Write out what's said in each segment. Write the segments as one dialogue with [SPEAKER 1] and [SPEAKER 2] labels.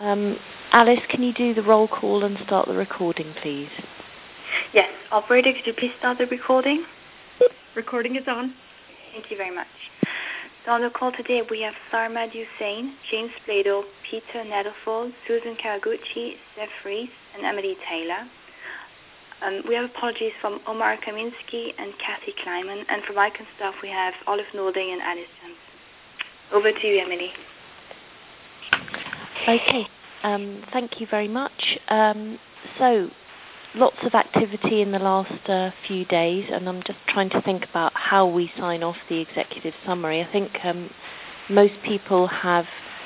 [SPEAKER 1] Alice, can you do the roll call and start the recording, please?
[SPEAKER 2] Yes. Operator, could you please start the recording?
[SPEAKER 3] Recording is on.
[SPEAKER 2] Thank you very much. So on the call today, we have Sarmad Hussain, James Blado, Peter Nettlefold, Susan Kawaguchi, Steph Rees, and Emily Taylor. We have apologies from Omar Kaminsky and Kathy Kleiman, and from Icon staff we have Olive Nording and Alice Johnson. Over to you, Emily.
[SPEAKER 1] Okay, thank you very much. So, lots of activity in the last few days, and I'm just trying to think about how we sign off the executive summary. I think most people have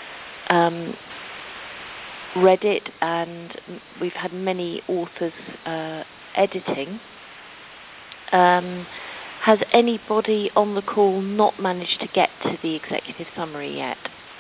[SPEAKER 1] read it, and we've had many authors editing. Has anybody on the call not managed to get to the executive summary yet?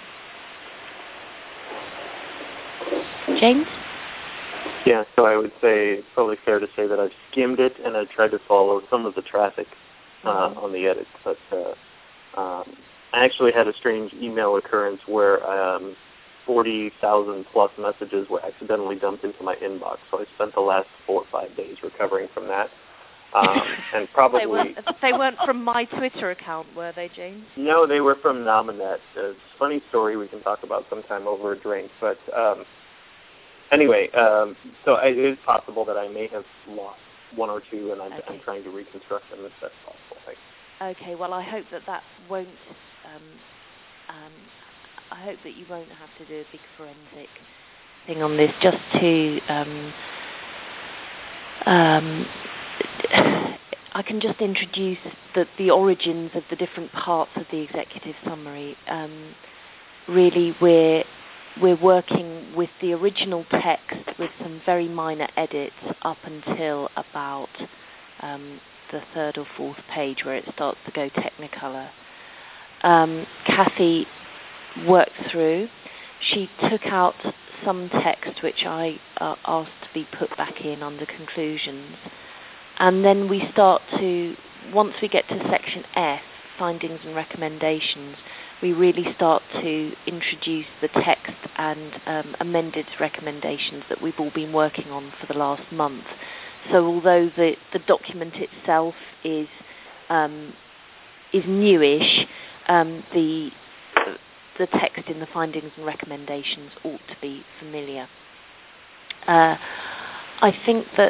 [SPEAKER 1] James?
[SPEAKER 4] Yeah, so I would say it's probably fair to say that I've skimmed it and I tried to follow some of the traffic on the edits, but I actually had a strange email occurrence where 40,000 plus messages were accidentally dumped into my inbox, so I spent the last 4 or 5 days recovering from that. And probably
[SPEAKER 1] they weren't from my Twitter account, were they, James?
[SPEAKER 4] No, they were from Nominet. It's a funny story we can talk about sometime over a drink, but anyway, so it is possible that I may have lost one or two, and I'm trying to reconstruct them as best possible. Thanks.
[SPEAKER 1] Okay, well, I hope that won't. I hope that you won't have to do a big forensic thing on this. Just to, I can just introduce the origins of the different parts of the executive summary. Really, we're working with the original text with some very minor edits up until about the third or fourth page where it starts to go technicolor. Kathy worked through. She took out some text which I asked to be put back in under conclusions. And then we start to, once we get to section F, findings and recommendations, we really start to introduce the text and amended recommendations that we've all been working on for the last month. So although the document itself is newish, the text in the findings and recommendations ought to be familiar. I think that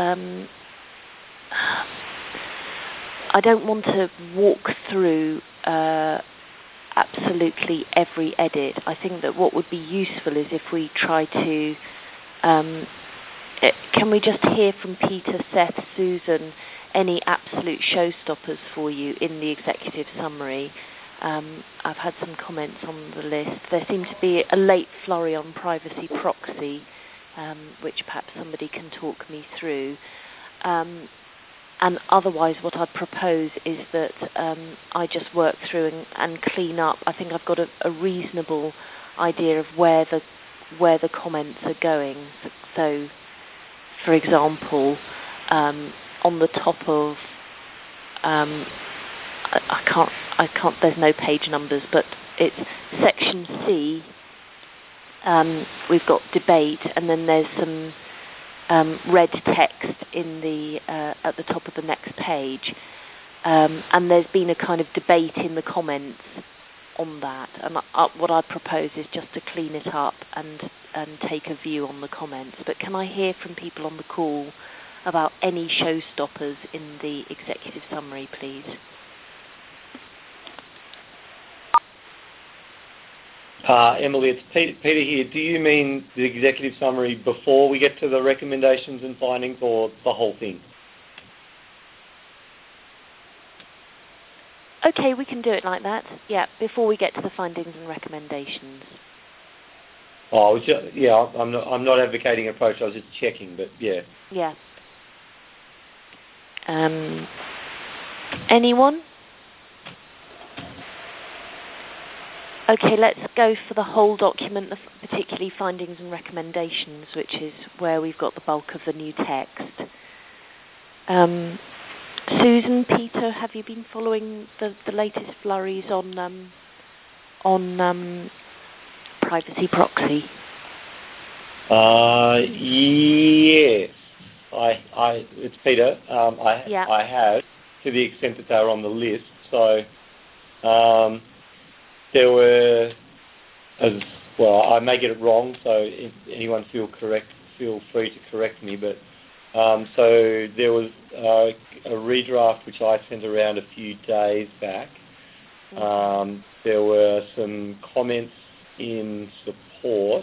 [SPEAKER 1] I don't want to walk through absolutely every edit. I think that what would be useful is if we try to can we just hear from Peter, Seth, Susan, any absolute showstoppers for you in the executive summary? I've had some comments on the list. There seemed to be a late flurry on privacy proxy, which perhaps somebody can talk me through. And otherwise, what I'd propose is that I just work through and clean up. I think I've got a reasonable idea of where the comments are going. So, for example, on the top of I can't. There's no page numbers, but it's section C. We've got debate, and then there's some red text in the at the top of the next page, and there's been a kind of debate in the comments on that. And what I propose is just to clean it up and take a view on the comments. But can I hear from people on the call about any showstoppers in the executive summary, please?
[SPEAKER 5] Emily, it's Peter here. Do you mean the executive summary before we get to the recommendations and findings, or the whole thing?
[SPEAKER 1] Okay, we can do it like that. Yeah, before we get to the findings and recommendations.
[SPEAKER 5] Oh, yeah. I'm not advocating an approach. I was just checking, but yeah.
[SPEAKER 1] Yeah. Anyone? Okay, let's go for the whole document, particularly findings and recommendations, which is where we've got the bulk of the new text. Susan, Peter, have you been following the latest flurries on privacy proxy?
[SPEAKER 5] Yes. It's Peter. I have, to the extent that they were on the list. So there were, as well, I may get it wrong, so if anyone feel free to correct me, but so there was a redraft which I sent around a few days back. There were some comments in support.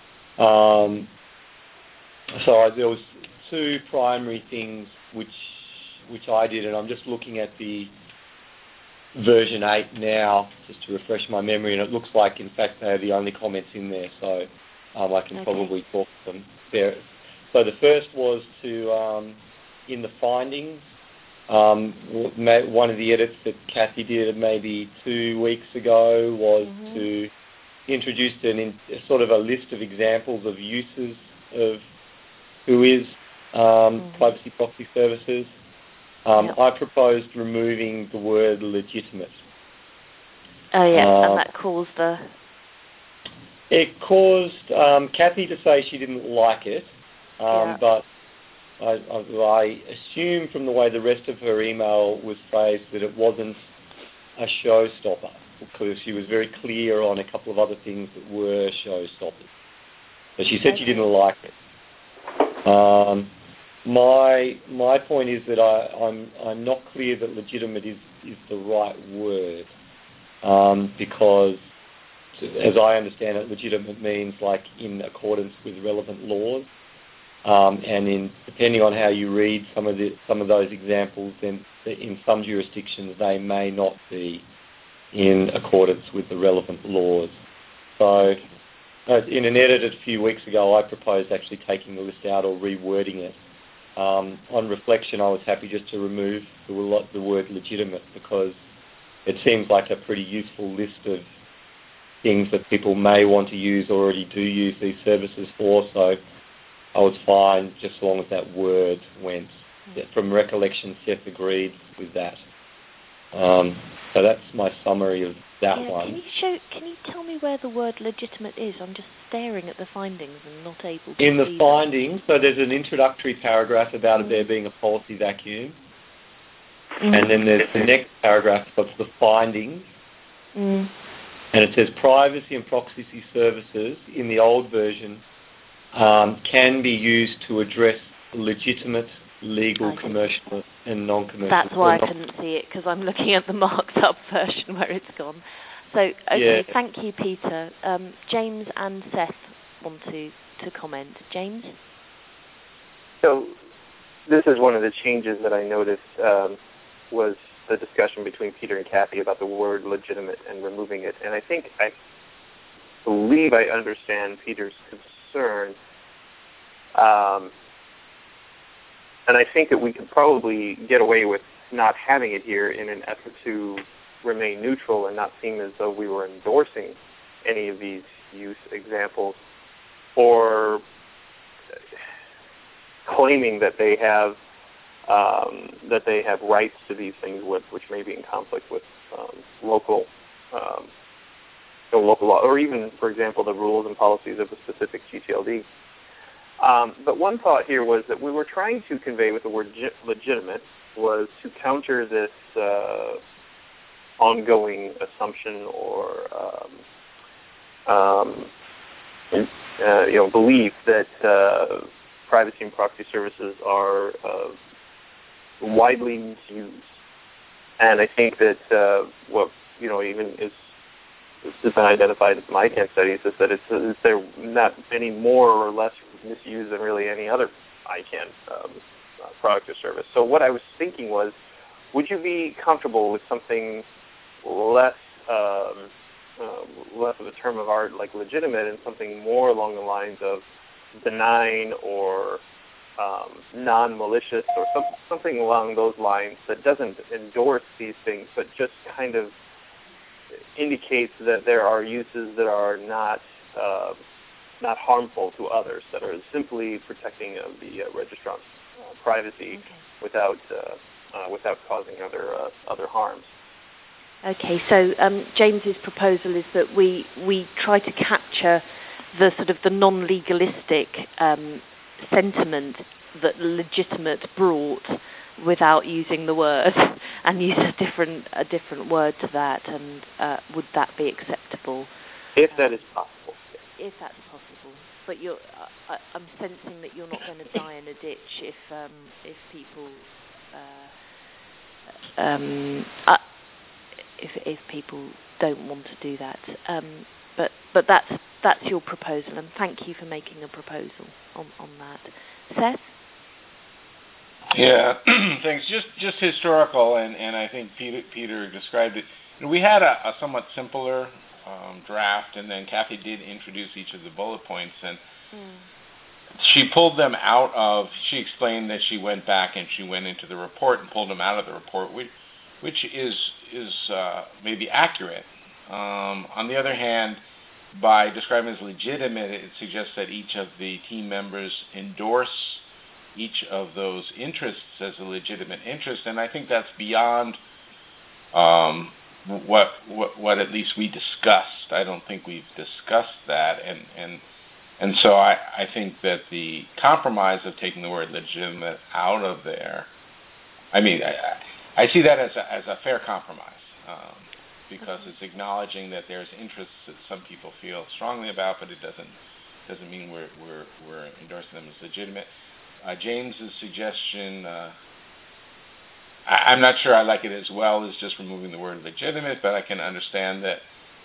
[SPEAKER 5] So there was two primary things which I did, and I'm just looking at the version 8 now, just to refresh my memory, and it looks like, in fact, they're the only comments in there, so I can probably talk to them there. So the first was to, in the findings, one of the edits that Kathy did maybe 2 weeks ago was to introduce sort of a list of examples of uses of WHOIS privacy proxy services. I proposed removing the word legitimate.
[SPEAKER 1] Oh, yeah, and that caused
[SPEAKER 5] It caused Kathy to say she didn't like it, but I assume from the way the rest of her email was phrased that it wasn't a showstopper, because she was very clear on a couple of other things that were showstoppers. So she said she didn't like it. My point is that I'm not clear that legitimate is the right word, because as I understand it, legitimate means like in accordance with relevant laws, and depending on how you read some of those examples, then in some jurisdictions they may not be in accordance with the relevant laws. So in an edit a few weeks ago, I proposed actually taking the list out or rewording it. On reflection, I was happy just to remove the word legitimate, because it seems like a pretty useful list of things that people may want to use or already do use these services for, so I was fine just as long as that word went. From recollection, Seth agreed with that. So that's my summary of that one.
[SPEAKER 1] Can you tell me where the word legitimate is? I'm just staring at the findings and not able to
[SPEAKER 5] in the
[SPEAKER 1] see
[SPEAKER 5] findings, so there's an introductory paragraph about there being a policy vacuum, and then there's the next paragraph of the findings, and it says privacy and proxy services in the old version can be used to address legitimate legal, commercial, and non-commercial.
[SPEAKER 1] That's why I couldn't see it, because I'm looking at the marked up version where it's gone. So, thank you, Peter. James and Seth want to comment. James?
[SPEAKER 4] So this is one of the changes that I noticed was the discussion between Peter and Kathy about the word legitimate and removing it. And I believe I understand Peter's concern. And I think that we could probably get away with not having it here in an effort to remain neutral and not seem as though we were endorsing any of these use examples or claiming that they have rights to these things which may be in conflict with local law, or even, for example, the rules and policies of a specific GTLD. But one thought here was that we were trying to convey with the word legitimate was to counter this ongoing assumption or belief that privacy and proxy services are widely misused. And I think that even is has been identified in my ICANN studies is that they're not any more or less misused than really any other ICANN product or service. So what I was thinking was, would you be comfortable with something less of a term of art like legitimate and something more along the lines of benign or non-malicious or something along those lines that doesn't endorse these things but just kind of indicates that there are uses that are not harmful to others, that are simply protecting of the registrant's privacy without causing other harms.
[SPEAKER 1] Okay, so James's proposal is that we try to capture the sort of the non-legalistic sentiment that legitimate brought without using the word, and use a different word to that, and would that be acceptable?
[SPEAKER 4] If that is possible.
[SPEAKER 1] If that's possible, but I'm sensing that you're not going to die in a ditch if people if people don't want to do that. But that's your proposal, and thank you for making a proposal on that. Seth?
[SPEAKER 6] Yeah, thanks. Just historical, and I think Peter described it. We had a somewhat simpler draft, and then Kathy did introduce each of the bullet points, and she pulled them out of. She explained that she went back and she went into the report and pulled them out of the report, which is maybe accurate. On the other hand, by describing it as legitimate, it suggests that each of the team members endorse each of those interests as a legitimate interest, and I think that's beyond what at least we discussed. I don't think we've discussed that, and so I think that the compromise of taking the word legitimate out of there, I mean, I see that as a fair compromise, because it's acknowledging that there's interests that some people feel strongly about, but it doesn't mean we're endorsing them as legitimate. James's suggestion, I'm not sure I like it as well as just removing the word legitimate, but I can understand that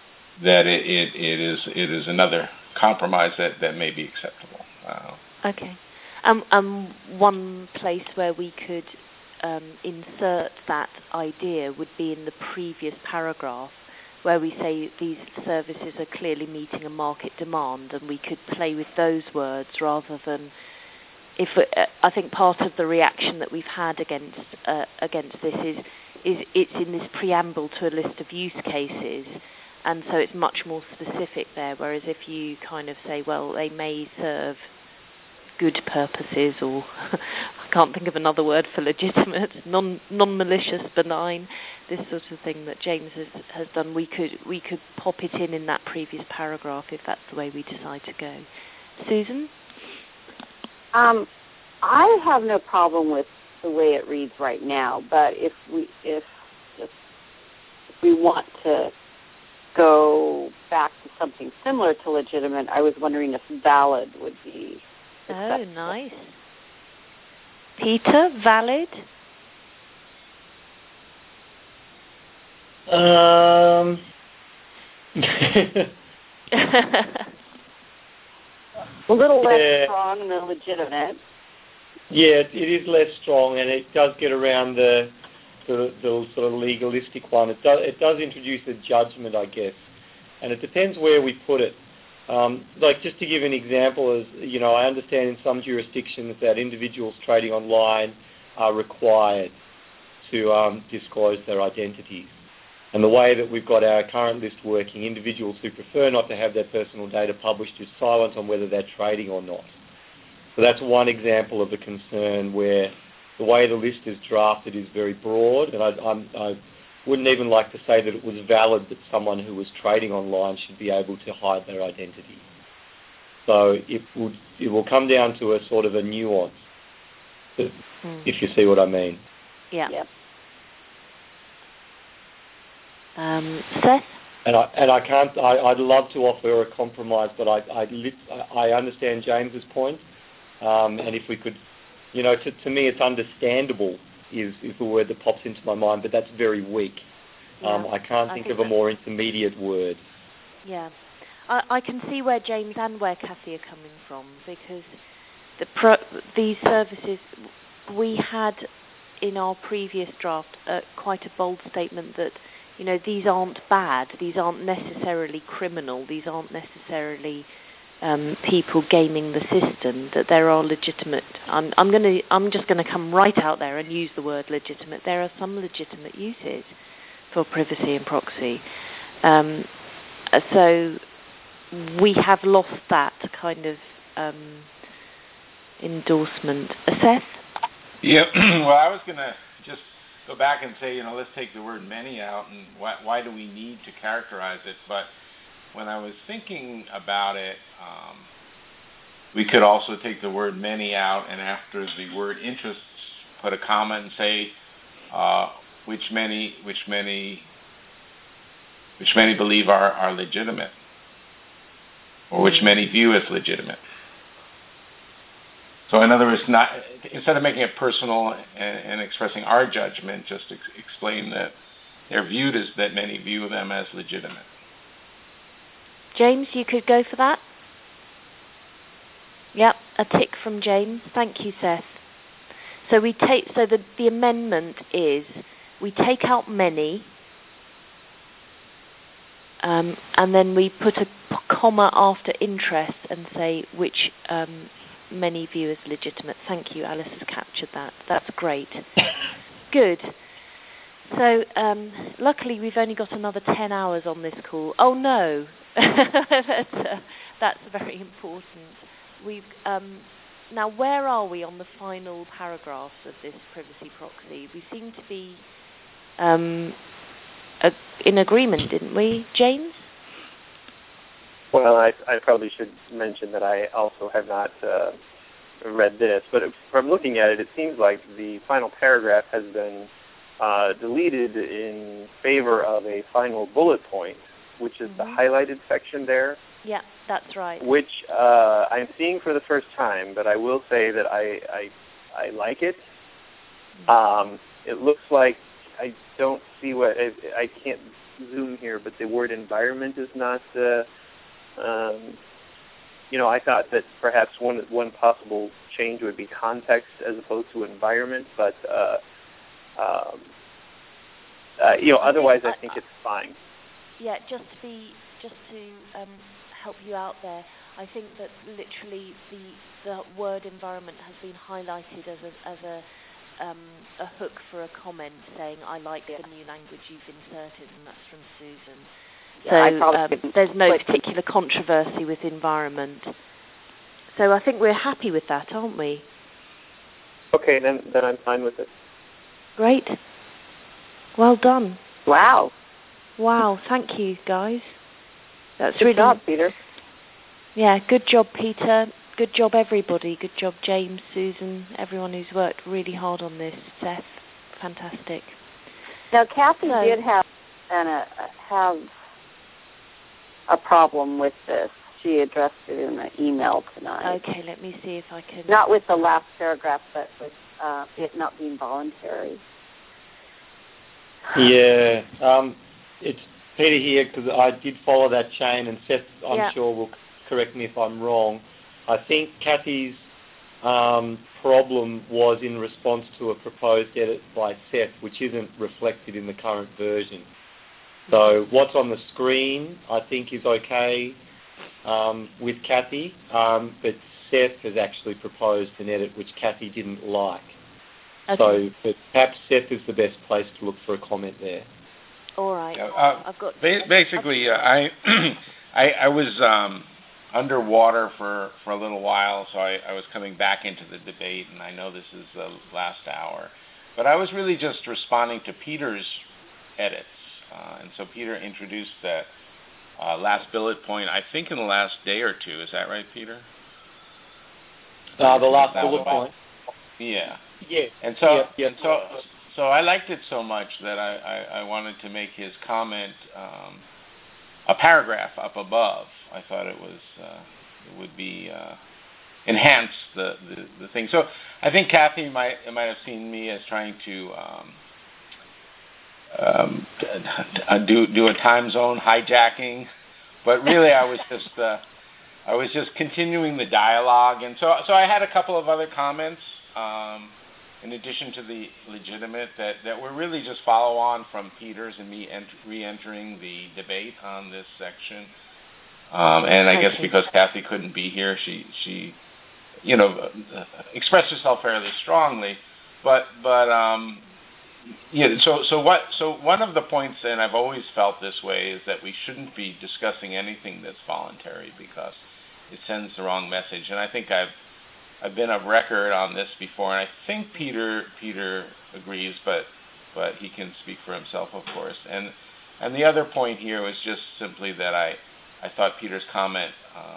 [SPEAKER 6] it is another compromise that may be acceptable.
[SPEAKER 1] Okay. One place where we could insert that idea would be in the previous paragraph, where we say these services are clearly meeting a market demand, and we could play with those words rather than. I think part of the reaction that we've had against this is it's in this preamble to a list of use cases, and so it's much more specific there. Whereas if you kind of say, well, they may serve good purposes, or I can't think of another word for legitimate, non-malicious, benign, this sort of thing that James has done, we could pop it in that previous paragraph if that's the way we decide to go. Susan?
[SPEAKER 7] I have no problem with the way it reads right now, but if we want to go back to something similar to legitimate, I was wondering if valid would be acceptable.
[SPEAKER 1] Oh, nice. Peter, valid?
[SPEAKER 7] A little less strong than legitimate.
[SPEAKER 5] Yeah, it is less strong, and it does get around the sort of legalistic one. It does introduce a judgment, I guess, and it depends where we put it. Like, just to give an example, as you know, I understand in some jurisdictions that individuals trading online are required to disclose their identities. And the way that we've got our current list working, individuals who prefer not to have their personal data published is silent on whether they're trading or not. So that's one example of a concern where the way the list is drafted is very broad, and I wouldn't even like to say that it was valid that someone who was trading online should be able to hide their identity. So it will come down to a sort of a nuance, if you see what I mean.
[SPEAKER 1] Yeah.
[SPEAKER 7] Yep.
[SPEAKER 1] Seth?
[SPEAKER 5] And I can't. I'd love to offer a compromise, but I understand James's point. And if we could, you know, to me, it's understandable is the word that pops into my mind, but that's very weak.
[SPEAKER 1] Yeah,
[SPEAKER 5] I can't think of a more intermediate word.
[SPEAKER 1] Yeah, I can see where James and where Kathy are coming from, because these services, we had in our previous draft quite a bold statement that, you know, these aren't bad, these aren't necessarily criminal, these aren't necessarily people gaming the system, that there are legitimate. I'm just going to come right out there and use the word legitimate. There are some legitimate uses for privacy and proxy. So we have lost that kind of endorsement. Seth?
[SPEAKER 6] Yeah. Well, I was going to just go back and say, you know, let's take the word many out, and why do we need to characterize it? But when I was thinking about it, we could also take the word many out, and after the word interests, put a comma and say which many believe are legitimate, or which many view as legitimate. So in other words, instead of making it personal and expressing our judgment, just explain that they're viewed as, that many view them as legitimate.
[SPEAKER 1] James, you could go for that? Yep, a tick from James. Thank you, Seth. So the amendment is we take out many, and then we put a comma after interest and say which many view as legitimate. Thank you, Alice has captured that. That's great. Good. So luckily we've only got another 10 hours on this call. Oh no, that's very important. We've now, where are we on the final paragraphs of this privacy proxy? We seem to be in agreement, didn't we, James?
[SPEAKER 4] Well, I probably should mention that I also have not read this, but from looking at it, it seems like the final paragraph has been deleted in favor of a final bullet point, which is the highlighted section there.
[SPEAKER 1] Yeah, that's right.
[SPEAKER 4] Which I'm seeing for the first time, but I will say that I like it. It looks like I don't see what I can't zoom here, but the word environment is not. I thought that perhaps one possible change would be context as opposed to environment, but otherwise I think it's fine.
[SPEAKER 1] Yeah, just to help you out there, I think that literally the word environment has been highlighted as a hook for a comment saying, I like the new language you've inserted, and that's from Susan. So there's no particular controversy with environment. So I think we're happy with that, aren't we?
[SPEAKER 4] Okay, then I'm fine with it.
[SPEAKER 1] Great. Well done.
[SPEAKER 7] Wow.
[SPEAKER 1] Wow, thank you, guys. That's
[SPEAKER 7] good job, Peter.
[SPEAKER 1] Yeah, good job, Peter. Good job, everybody. Good job, James, Susan, everyone who's worked really hard on this. Seth, fantastic.
[SPEAKER 7] Now, Kathy did have a problem with this. She addressed it in an email tonight.
[SPEAKER 1] Okay, let me see if I can...
[SPEAKER 7] Not with the last paragraph, but with it not being voluntary.
[SPEAKER 5] Yeah. It's Peter here, because I did follow that chain, and Seth, I'm sure, will correct me if I'm wrong. I think Kathy's problem was in response to a proposed edit by Seth, which isn't reflected in the current version. So what's on the screen, I think, is okay with Kathy, but Seth has actually proposed an edit which Kathy didn't like. Okay. So but perhaps Seth is the best place to look for a comment there.
[SPEAKER 1] All right. I've got
[SPEAKER 6] basically. I was underwater for a little while, so I was coming back into the debate, and I know this is the last hour, but I was really just responding to Peter's edits, and so Peter introduced that last bullet point, I think, in the last day or two. Is that right, Peter?
[SPEAKER 5] The last bullet point.
[SPEAKER 6] Yeah.
[SPEAKER 5] Yeah.
[SPEAKER 6] And so I liked it so much that I wanted to make his comment a paragraph up above. I thought it would be enhance the thing. So I think Kathy might have seen me as trying to do a time zone hijacking, but really I was just continuing the dialogue, and so I had a couple of other comments in addition to the legitimate that were really just follow on from Peter's and me re-entering the debate on this section. And I guess because Kathy couldn't be here, she expressed herself fairly strongly, but So one of the points, and I've always felt this way, is that we shouldn't be discussing anything that's voluntary because it sends the wrong message. And I think I've been of record on this before, and I think Peter agrees, but he can speak for himself, of course. And the other point here was just simply that I I thought Peter's comment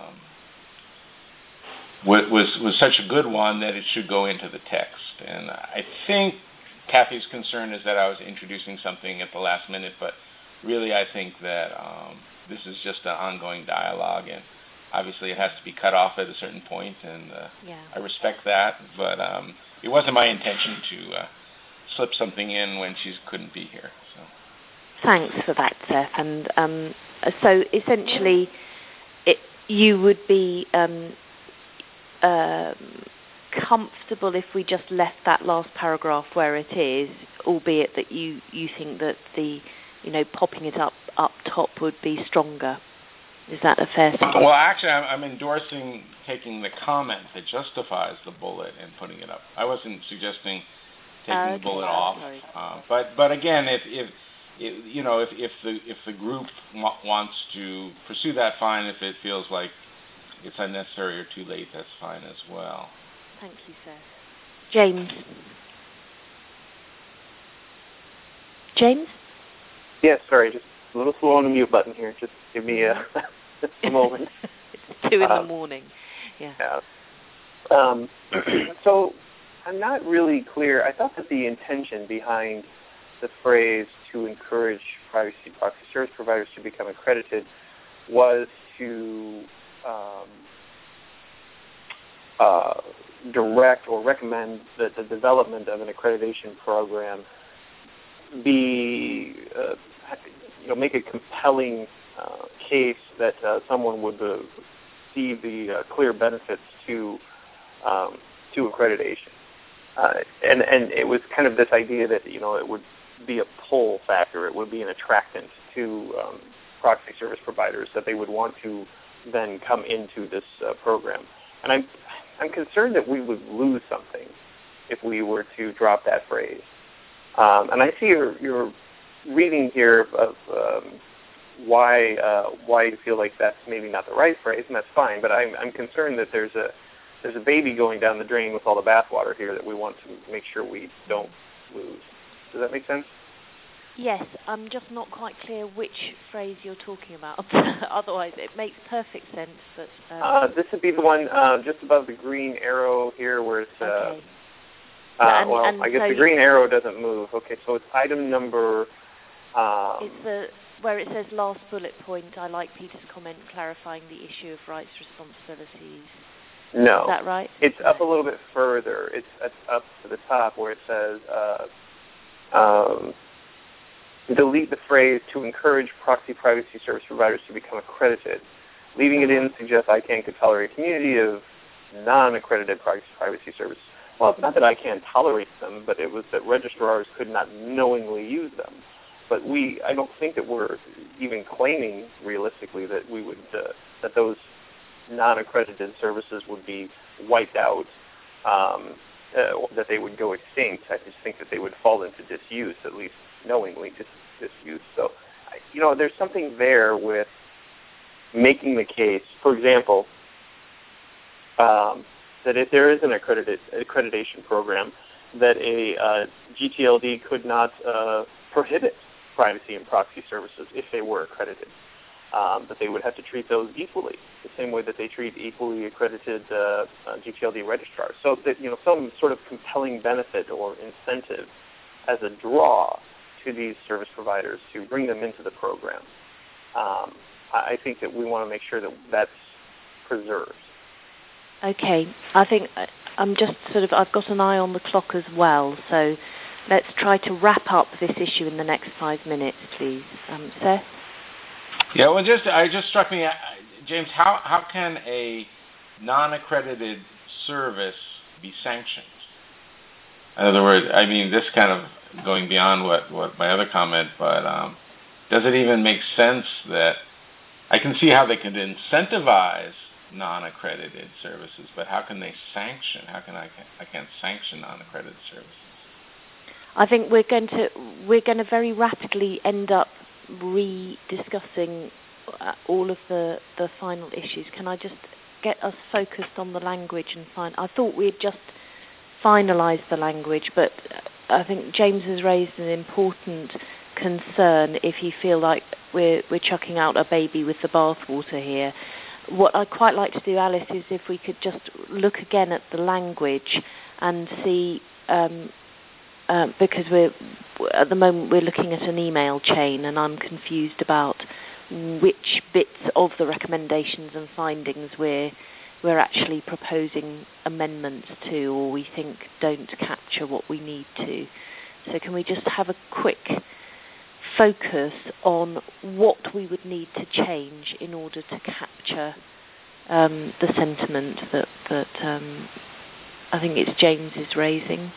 [SPEAKER 6] was such a good one that it should go into the text. And I think Kathy's concern is that I was introducing something at the last minute, but really I think that this is just an ongoing dialogue, and obviously it has to be cut off at a certain point, and I respect that, but it wasn't my intention to slip something in when she couldn't be here. So.
[SPEAKER 1] Thanks for that, Seth. And so essentially you would be comfortable if we just left that last paragraph where it is, albeit that you think that the popping it up top would be stronger. Is that a fair statement?
[SPEAKER 6] Well, actually, I'm endorsing taking the comment that justifies the bullet and putting it up. I wasn't suggesting taking the bullet off. But again, if the group wants to pursue that, fine. If it feels like it's unnecessary or too late, that's fine as well.
[SPEAKER 1] Thank you, Seth. James? James?
[SPEAKER 4] Yes, sorry, just a little slow on the mute button here. Just give me a moment.
[SPEAKER 1] It's 2 in the morning. Yeah.
[SPEAKER 4] So I'm not really clear. I thought that the intention behind the phrase to encourage proxy service providers to become accredited was to direct or recommend that the development of an accreditation program be, make a compelling case that someone would see the clear benefits to accreditation, and it was kind of this idea that it would be a pull factor, it would be an attractant to proxy service providers that they would want to then come into this program. And I'm concerned that we would lose something if we were to drop that phrase. And I see your reading here of why you feel like that's maybe not the right phrase, and that's fine. But I'm concerned that there's a baby going down the drain with all the bathwater here that we want to make sure we don't lose. Does that make sense?
[SPEAKER 1] Yes, I'm just not quite clear which phrase you're talking about. Otherwise, it makes perfect sense. But
[SPEAKER 4] this would be the one just above the green arrow here, where it's.
[SPEAKER 1] Okay.
[SPEAKER 4] I guess the green arrow doesn't move. Okay, so it's item number.
[SPEAKER 1] It's where it says last bullet point. I like Peter's comment clarifying the issue of rights responsibilities.
[SPEAKER 4] No.
[SPEAKER 1] Is that right?
[SPEAKER 4] It's up a little bit further. It's up to the top where it says. Delete the phrase to encourage proxy privacy service providers to become accredited. Leaving it in suggests ICANN could tolerate a community of non-accredited proxy privacy services. Well, it's not that ICANN tolerates them, but it was that registrars could not knowingly use them. But I don't think that we're even claiming realistically that we would that those non-accredited services would be wiped out, that they would go extinct. I just think that they would fall into disuse, at least knowingly disuse. So, there's something there with making the case, for example, that if there is an accreditation program, that a GTLD could not prohibit privacy and proxy services if they were accredited. That they would have to treat those equally, the same way that they treat equally accredited GTLD registrars. So that some sort of compelling benefit or incentive as a draw to these service providers to bring them into the program. I think that we want to make sure that that's preserved.
[SPEAKER 1] Okay, I think I've got an eye on the clock as well, so let's try to wrap up this issue in the next 5 minutes, please. Seth?
[SPEAKER 6] Yeah, well, it just struck me, James, how can a non-accredited service be sanctioned? In other words, this kind of going beyond what my other comment, but does it even make sense that I can see how they could incentivize non-accredited services, but how can they sanction? I can't sanction non-accredited services.
[SPEAKER 1] I think we're going to very rapidly end up rediscussing all of the final issues. Can I just get us focused on the language and I thought we had just finalised the language, but I think James has raised an important concern if you feel like we're chucking out a baby with the bathwater here. What I'd quite like to do, Alice, is if we could just look again at the language and see, because at the moment we're looking at an email chain and I'm confused about which bits of the recommendations and findings we're actually proposing amendments to, or we think don't capture what we need to. So can we just have a quick focus on what we would need to change in order to capture the sentiment that I think it's James is raising?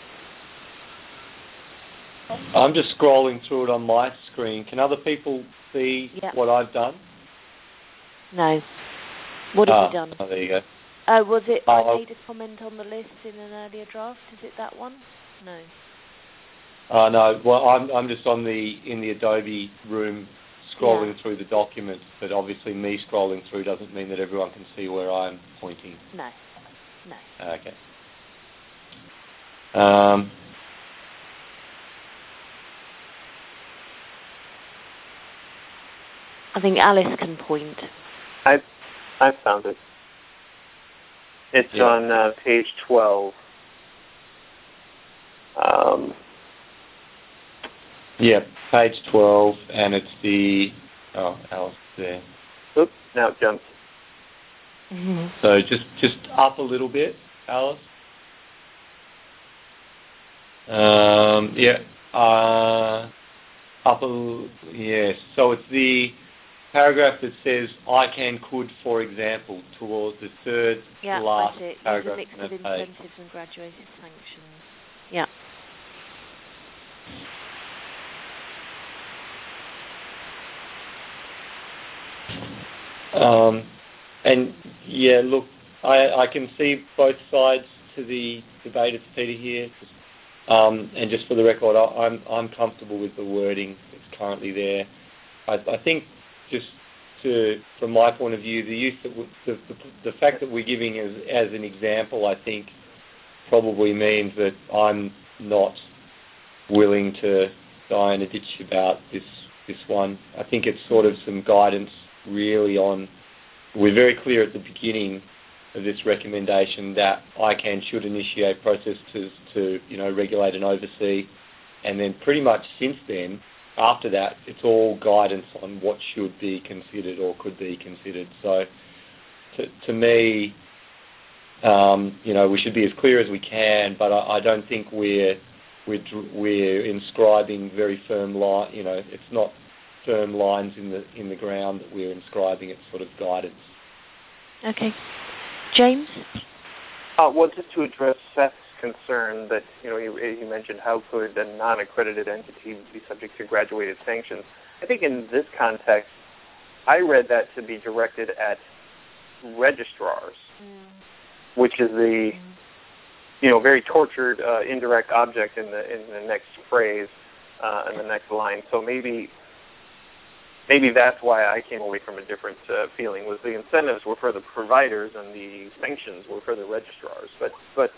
[SPEAKER 5] I'm just scrolling through it on my screen. Can other people see what I've done?
[SPEAKER 1] No. What have you done?
[SPEAKER 5] Oh, there you go.
[SPEAKER 1] Was it I made a comment on the list in an earlier draft? Is it that one? No.
[SPEAKER 5] No. Well, I'm just in the Adobe room scrolling through the document, but obviously me scrolling through doesn't mean that everyone can see where I'm pointing.
[SPEAKER 1] No.
[SPEAKER 5] Okay.
[SPEAKER 1] I think Alice can point.
[SPEAKER 4] I found it. It's on page 12.
[SPEAKER 5] Page 12, and it's the... Oh, Alice there.
[SPEAKER 4] Oops, now it jumped.
[SPEAKER 1] Mm-hmm.
[SPEAKER 5] So just up a little bit, Alice. So it's the paragraph that says "I can, could," for example, towards the third last paragraph.
[SPEAKER 1] Use a mix of incentives and graduated sanctions. Yeah.
[SPEAKER 5] Look, I can see both sides to the debate. It's Peter here. And just for the record, I'm comfortable with the wording that's currently there. I think from my point of view, the fact that we're giving as an example, I think, probably means that I'm not willing to die in a ditch about this one. I think it's sort of some guidance really on. We're very clear at the beginning of this recommendation that ICANN should initiate processes to regulate and oversee, and then pretty much since then, after that, it's all guidance on what should be considered or could be considered. So, to me, we should be as clear as we can, but I don't think we're inscribing very firm line. It's not firm lines in the ground that we're inscribing. It's sort of guidance.
[SPEAKER 1] Okay. James?
[SPEAKER 4] Well, just to address Seth's concern that, you mentioned how could a non-accredited entity be subject to graduated sanctions. I think in this context, I read that to be directed at registrars, which is the, very tortured indirect object in the next phrase, in the next line. So maybe that's why I came away from a different feeling, was the incentives were for the providers and the sanctions were for the registrars. But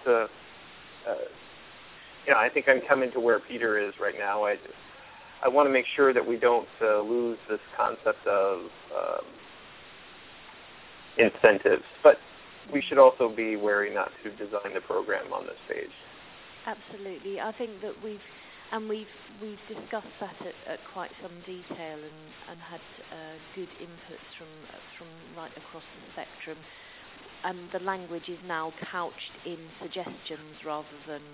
[SPEAKER 4] I think I'm coming to where Peter is right now. I want to make sure that we don't lose this concept of incentives, but we should also be wary not to design the program on this page.
[SPEAKER 1] Absolutely. I think that we've discussed that at quite some detail and had good inputs from right across the spectrum. The language is now couched in suggestions rather than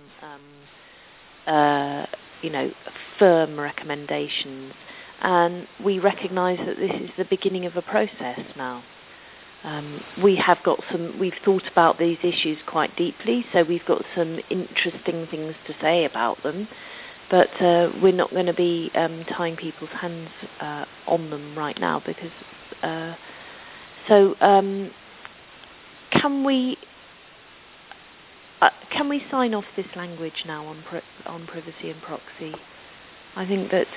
[SPEAKER 1] firm recommendations, and we recognise that this is the beginning of a process now. We've thought about these issues quite deeply, so we've got some interesting things to say about them. But we're not going to be tying people's hands on them right now because. Can we sign off this language now on privacy and proxy? I think that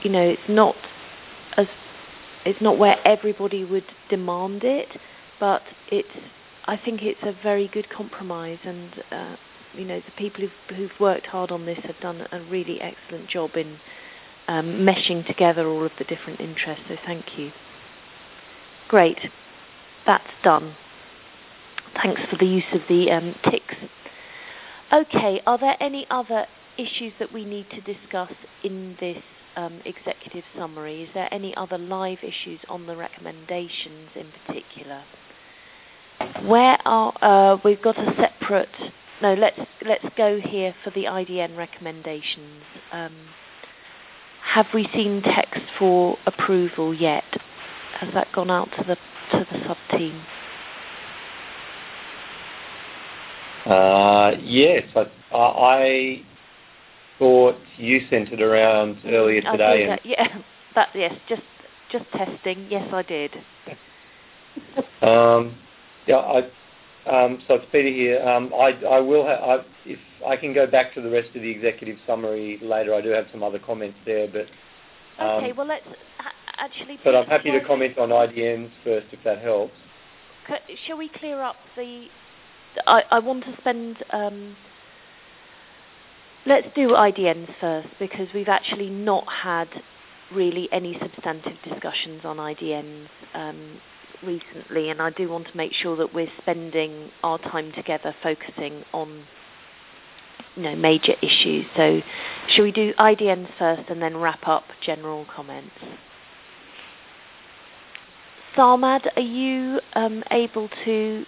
[SPEAKER 1] it's not where everybody would demand it, but I think it's a very good compromise, and the people who've worked hard on this have done a really excellent job in meshing together all of the different interests. So thank you. Great. That's done. Thanks for the use of the ticks. Okay, are there any other issues that we need to discuss in this executive summary? Is there any other live issues on the recommendations in particular? Where are we've got a separate? No, let's go here for the IDN recommendations. Have we seen text for approval yet? Has that gone out to the sub-team?
[SPEAKER 5] Yes, I thought you sent it around earlier today.
[SPEAKER 1] Yes, just testing. Yes, I did. So it's Peter here. I will have, if I can go back to the rest of the executive summary later. I do have some other comments there, but okay. Well, let's actually.
[SPEAKER 5] But I'm happy to comment on IDNs first, if that helps.
[SPEAKER 1] Shall we clear up the? I want to spend. Let's do IDNs first, because we've actually not had really any substantive discussions on IDNs recently, and I do want to make sure that we're spending our time together focusing on major issues. So shall we do IDNs first and then wrap up general comments? Sarmad, are you able to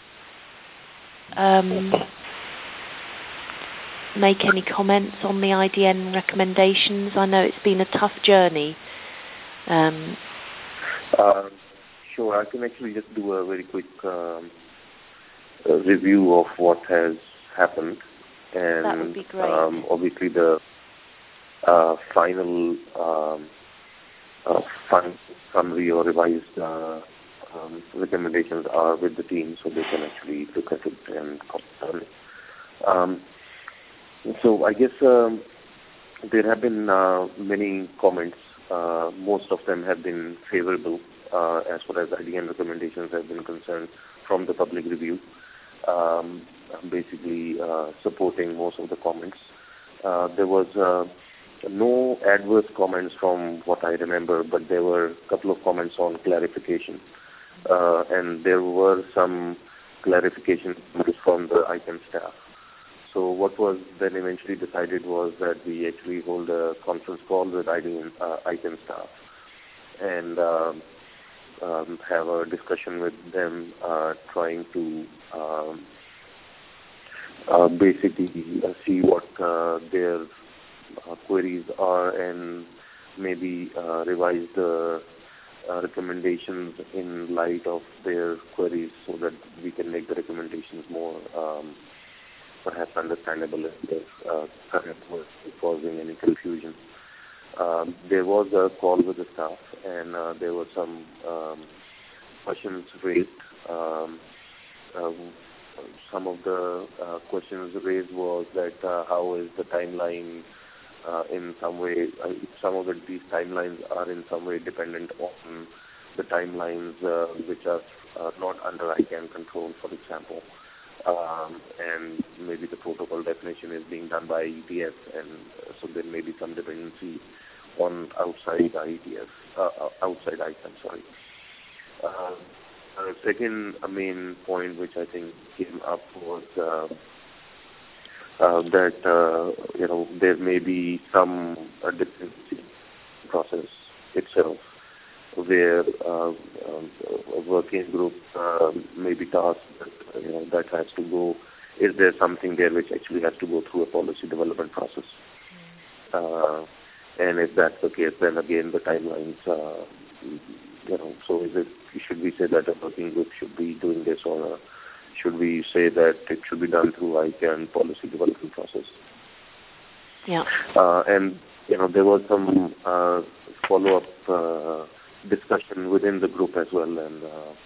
[SPEAKER 1] make any comments on the IDN recommendations? I know it's been a tough journey.
[SPEAKER 8] Sure, I can actually just do a very quick review of what has happened. And
[SPEAKER 1] that would be great.
[SPEAKER 8] Obviously the final summary or revised recommendations are with the team, so they can actually look at it and comment on it. So I guess there have been many comments. Most of them have been favorable as far as IDN recommendations have been concerned from the public review, basically supporting most of the comments. There was no adverse comments from what I remember, but there were a couple of comments on clarification. And there were some clarifications from the ICANN staff. So what was then eventually decided was that we actually hold a conference call with ICANN staff and have a discussion with them, trying to basically see what their queries are and maybe revise the recommendations in light of their queries so that we can make the recommendations more perhaps understandable if there's current work causing any confusion. There was a call with the staff and there were some questions raised. Some of the questions raised was that how is the timeline in some way, some of these timelines are in some way dependent on the timelines which are not under ICANN control, for example. And maybe the protocol definition is being done by ETF, and so there may be some dependency on outside ICANN, sorry. Second main point which I think came up was that there may be some dependency process itself, where a working group may be tasked that has to go. Is there something there which actually has to go through a policy development process? And if that's the case, then again the timelines. So should we say that a working group should be doing this, or should we say that it should be done through ICANN policy development process?
[SPEAKER 1] Yeah.
[SPEAKER 8] And there was some follow-up discussion within the group as well, and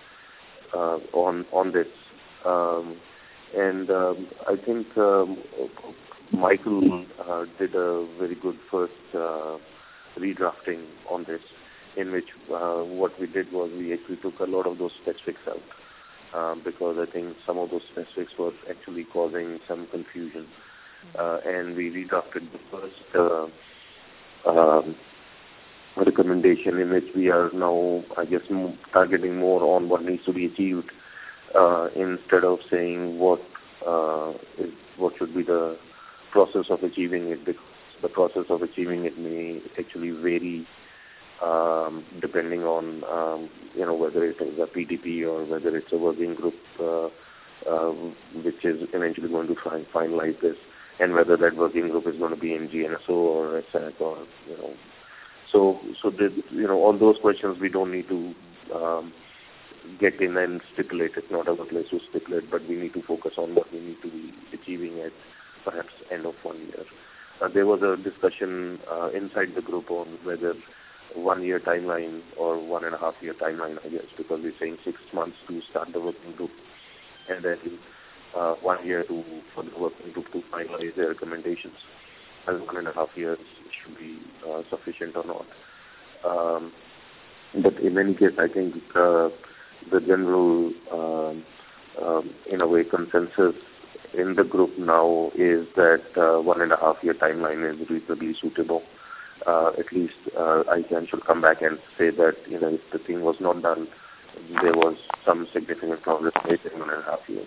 [SPEAKER 8] on this. And I think Michael did a very good first redrafting on this, in which what we did was we actually took a lot of those specifics out, because I think some of those specifics were actually causing some confusion. And we redrafted the first recommendation in which we are now, I guess, targeting more on what needs to be achieved instead of saying what should be the process of achieving it, because the process of achieving it may actually vary depending on whether it is a PDP or whether it's a working group which is eventually going to finalize this, and whether that working group is going to be in GNSO or ESSEC or So all those questions we don't need to get in and stipulate. It's not our place to stipulate, but we need to focus on what we need to be achieving at perhaps end of 1 year. There was a discussion inside the group on whether 1 year timeline or 1.5 year timeline, I guess, because we're saying 6 months to start the working group, and then 1 year for the working group to finalize their recommendations. As 1.5 years should be sufficient or not. But in any case, I think the general, in a way, consensus in the group now is that 1.5 year timeline is reasonably suitable. At least ICANN should come back and say that if the thing was not done, there was some significant progress made in 1.5 years.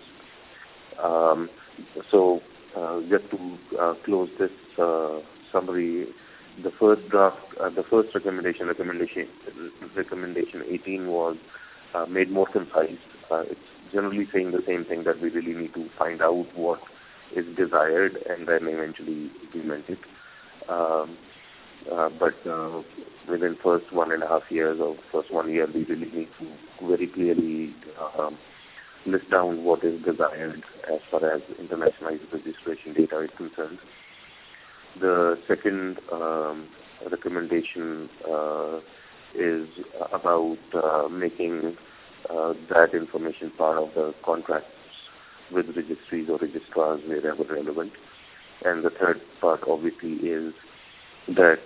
[SPEAKER 8] So just to close this summary, the first draft, the first recommendation 18 was made more concise. It's generally saying the same thing, that we really need to find out what is desired and then eventually implement it. But within first 1.5 years or first 1 year, we really need to very clearly list down what is desired as far as internationalized registration data is concerned. The second recommendation is about making that information part of the contracts with registries or registrars wherever relevant. And the third part, obviously, is that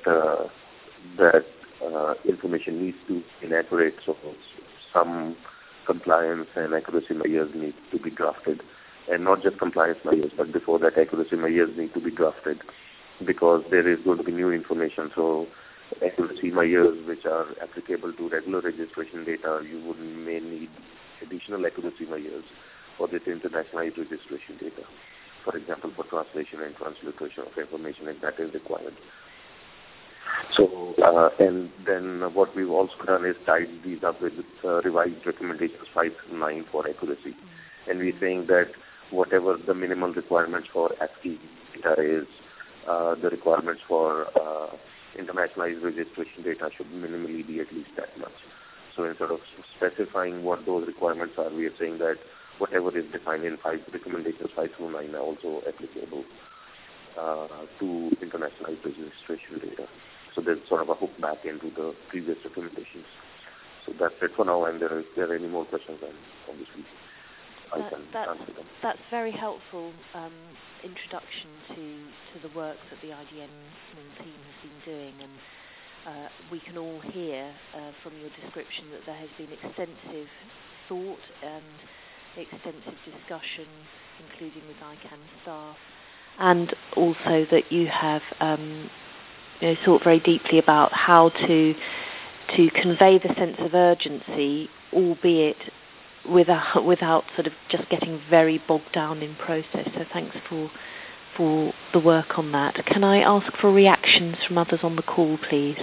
[SPEAKER 8] information needs to be inaccurate, so some compliance and accuracy measures need to be drafted. And not just compliance measures, but before that, accuracy measures need to be drafted, because there is going to be new information. So accuracy measures which are applicable to regular registration data, you may need additional accuracy measures for this internationalized registration data. For example, for translation and transliteration of information, if that is required. So, and then what we've also done is tied these up with revised recommendations 5 to 9 for accuracy. And we're saying that whatever the minimal requirements for ASCII data is, the requirements for internationalized registration data should minimally be at least that much. So instead of specifying what those requirements are, we are saying that whatever is defined in recommendations 5 through 9 are also applicable to internationalized registration data. So there's sort of a hook back into the previous recommendations. So that's it for now, and if there are any more questions, then obviously I can answer them.
[SPEAKER 1] That's very helpful introduction to the work that the IDN team has been doing, and we can all hear from your description that there has been extensive thought and extensive discussion, including with ICANN staff, and also that you have thought very deeply about how to convey the sense of urgency, albeit without sort of just getting very bogged down in process. So thanks for the work on that. Can I ask for reactions from others on the call, please?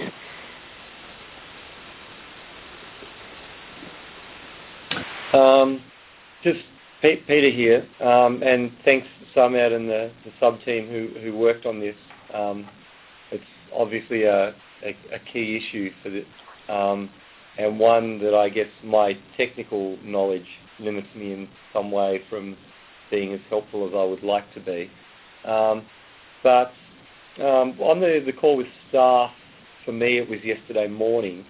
[SPEAKER 5] Just Peter here, and thanks Samad and the sub-team who worked on this. It's obviously a key issue for this, and one that I guess my technical knowledge limits me in some way from being as helpful as I would like to be. But on the call with staff, for me it was yesterday morning.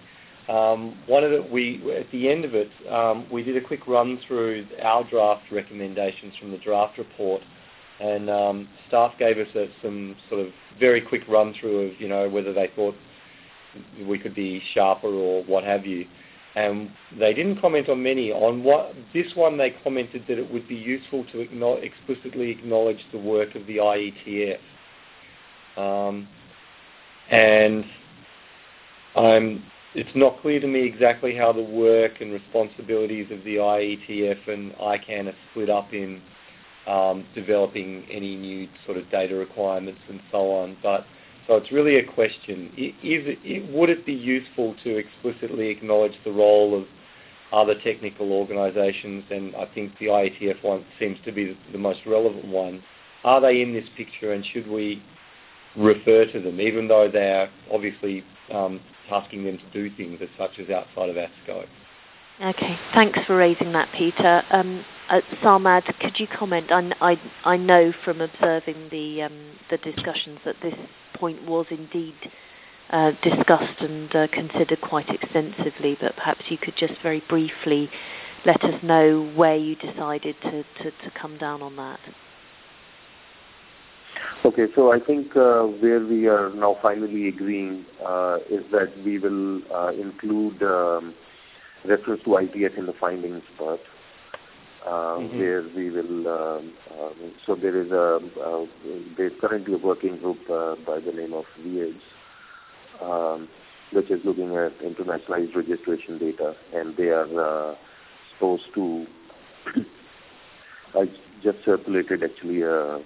[SPEAKER 5] At the end of it, we did a quick run through our draft recommendations from the draft report, and staff gave us some sort of very quick run through of whether they thought we could be sharper or what have you. And they didn't comment on many. On this one, they commented that it would be useful to explicitly acknowledge the work of the IETF. And It's not clear to me exactly how the work and responsibilities of the IETF and ICANN are split up in developing any new sort of data requirements and so on. But so it's really a question. Would it be useful to explicitly acknowledge the role of other technical organisations, and I think the IETF one seems to be the most relevant one? Are they in this picture, and should we refer to them, even though they're obviously tasking them to do things as such as outside of our scope?
[SPEAKER 1] Okay, thanks for raising that, Peter. Sarmad, could you comment? I know from observing the discussions that this point was indeed discussed and considered quite extensively, but perhaps you could just very briefly let us know where you decided to come down on that.
[SPEAKER 8] Okay, so I think where we are now finally agreeing is that we will include reference to IETF in the findings part, where we will. So there's currently a working group by the name of VEDS, which is looking at internationalized registration data, and they are supposed to. I just circulated actually a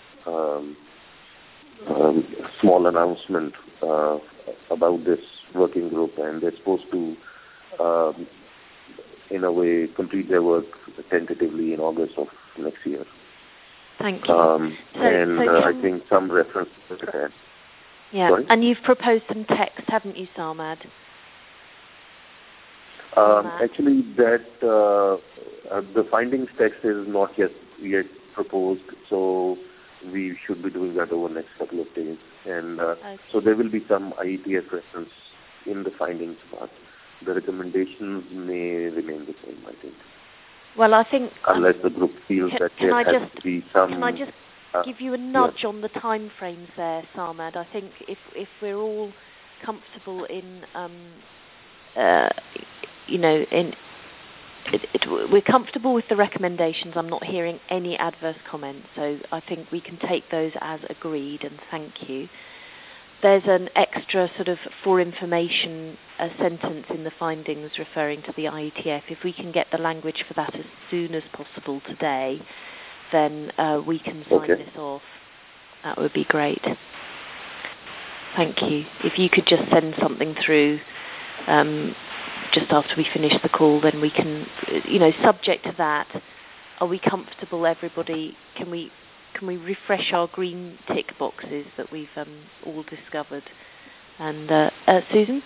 [SPEAKER 8] small announcement about this working group, and they're supposed to, in a way, complete their work tentatively in August of next year.
[SPEAKER 1] Thank you.
[SPEAKER 8] I think some reference to that.
[SPEAKER 1] Yeah,
[SPEAKER 8] Sorry?
[SPEAKER 1] And you've proposed some text, haven't you, Sarmad?
[SPEAKER 8] Actually, that the findings text is not yet proposed, so we should be doing that over the next couple of days. And so there will be some IETF reference in the findings part. The recommendations may remain the same, I think.
[SPEAKER 1] Well, I think...
[SPEAKER 8] Unless the group feels that there has to be some...
[SPEAKER 1] Can I just give you a nudge on the time frames there, Sarmad? I think if we're all comfortable in... we're comfortable with the recommendations. I'm not hearing any adverse comments, so I think we can take those as agreed, and thank you. There's an extra sort of for information sentence in the findings referring to the IETF. If we can get the language for that as soon as possible today, then we can sign this off. That would be great. Thank you. If you could just send something through just after we finish the call, then we can, subject to that, are we comfortable, everybody? Can we refresh our green tick boxes that we've all discovered? And Susan?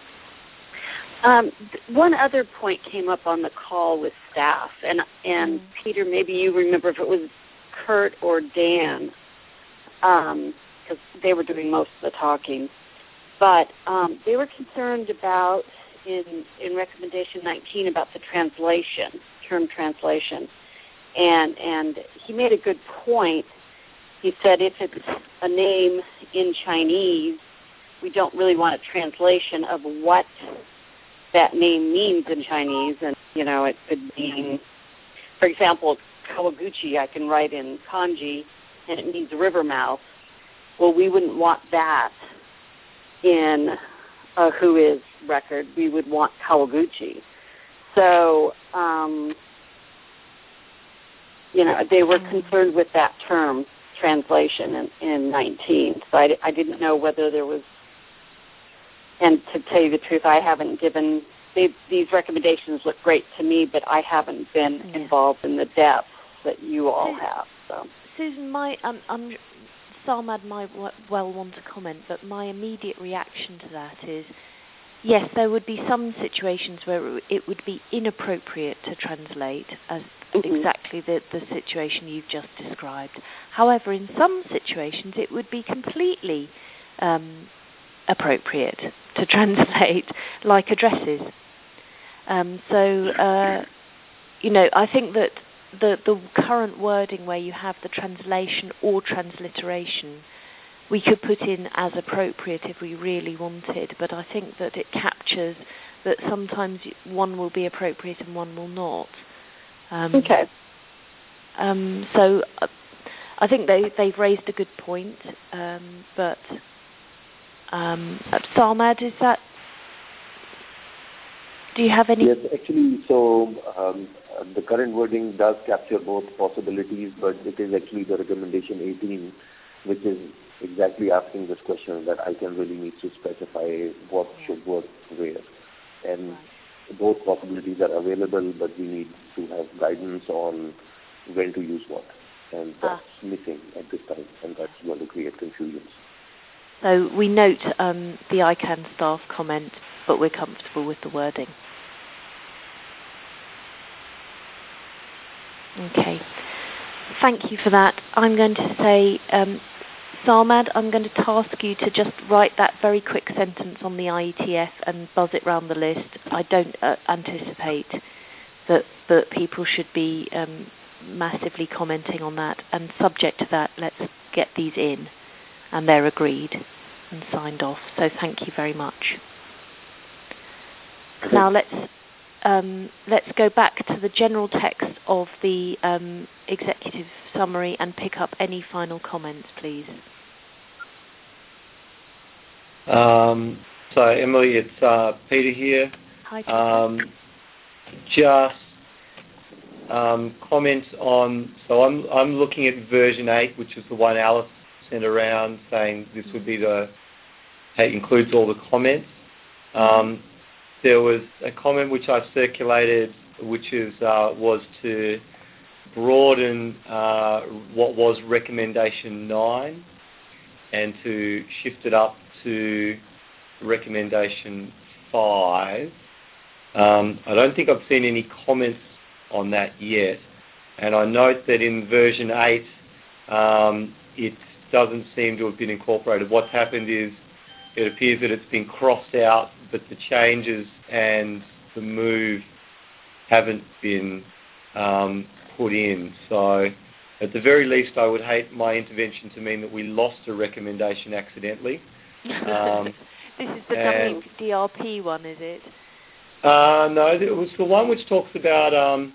[SPEAKER 7] One other point came up on the call with staff, and Peter, maybe you remember if it was Kurt or Dan, because they were doing most of the talking, but they were concerned about, in recommendation 19, about the translation, term translation. And he made a good point. He said if it's a name in Chinese, we don't really want a translation of what that name means in Chinese. And, it could mean, for example, Kawaguchi, I can write in kanji, and it means river mouth. Well, we wouldn't want that in a Who Is record. We would want Kawaguchi. So, they were concerned with that term, translation, in 19. So I didn't know whether there was, and to tell you the truth, I haven't given, these recommendations look great to me, but I haven't been involved in the depth that you all have. So,
[SPEAKER 1] Susan, Sarmad might well want to comment, but my immediate reaction to that is, yes, there would be some situations where it would be inappropriate to translate as exactly the situation you've just described. However, in some situations, it would be completely appropriate to translate, like addresses. I think that the current wording where you have the translation or transliteration, we could put in as appropriate if we really wanted, but I think that it captures that sometimes one will be appropriate and one will not.
[SPEAKER 7] Okay.
[SPEAKER 1] So I think they've raised a good point, but Sarmad, is that Do you have any?
[SPEAKER 8] Yes, actually, so the current wording does capture both possibilities, but it is actually the recommendation 18, which is exactly asking this question that ICANN really needs to specify what should work where. And both possibilities are available, but we need to have guidance on when to use what. And that's missing at this time, and that's going to create confusions.
[SPEAKER 1] So we note the ICANN staff comment, but we're comfortable with the wording. Okay. Thank you for that. I'm going to say, Sarmad, I'm going to task you to just write that very quick sentence on the IETF and buzz it round the list. I don't anticipate that people should be massively commenting on that, and subject to that, let's get these in, and they're agreed and signed off. So thank you very much. Now let's go back to the general text of the executive summary and pick up any final comments, please.
[SPEAKER 5] So Emily, it's Peter here.
[SPEAKER 1] Hi, Peter.
[SPEAKER 5] Just comments on. So I'm looking at version 8, which is the one Alice sent around, saying this would be it includes all the comments. There was a comment which I circulated, which was to broaden what was recommendation 9 and to shift it up to recommendation 5. I don't think I've seen any comments on that yet. And I note that in version 8, it doesn't seem to have been incorporated. What's happened is it appears that it's been crossed out, but the changes and the move haven't been put in. So at the very least, I would hate my intervention to mean that we lost a recommendation accidentally.
[SPEAKER 1] This is the WDRP one, is it?
[SPEAKER 5] No, it was the one which talks about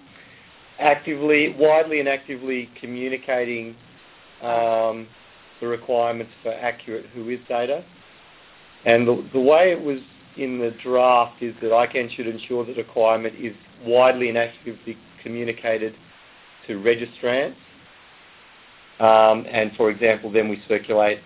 [SPEAKER 5] widely and actively communicating the requirements for accurate WHOIS data. And the way it was in the draft is that ICANN should ensure that the requirement is widely and actively communicated to registrants. And, for example, then we circulate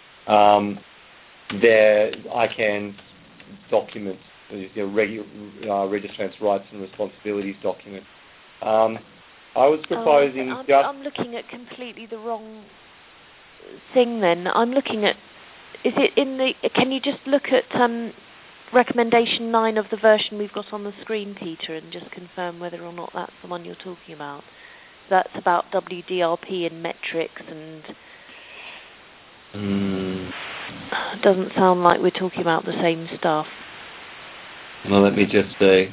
[SPEAKER 5] their ICANN documents, registrants' rights and responsibilities document. I was proposing...
[SPEAKER 1] I'm looking at completely the wrong thing then. I'm looking at... Is it in the... Can you just look at recommendation 9 of the version we've got on the screen, Peter, and just confirm whether or not that's the one you're talking about? That's about WDRP and metrics and... Doesn't sound like we're talking about the same stuff.
[SPEAKER 5] Well, let me just say...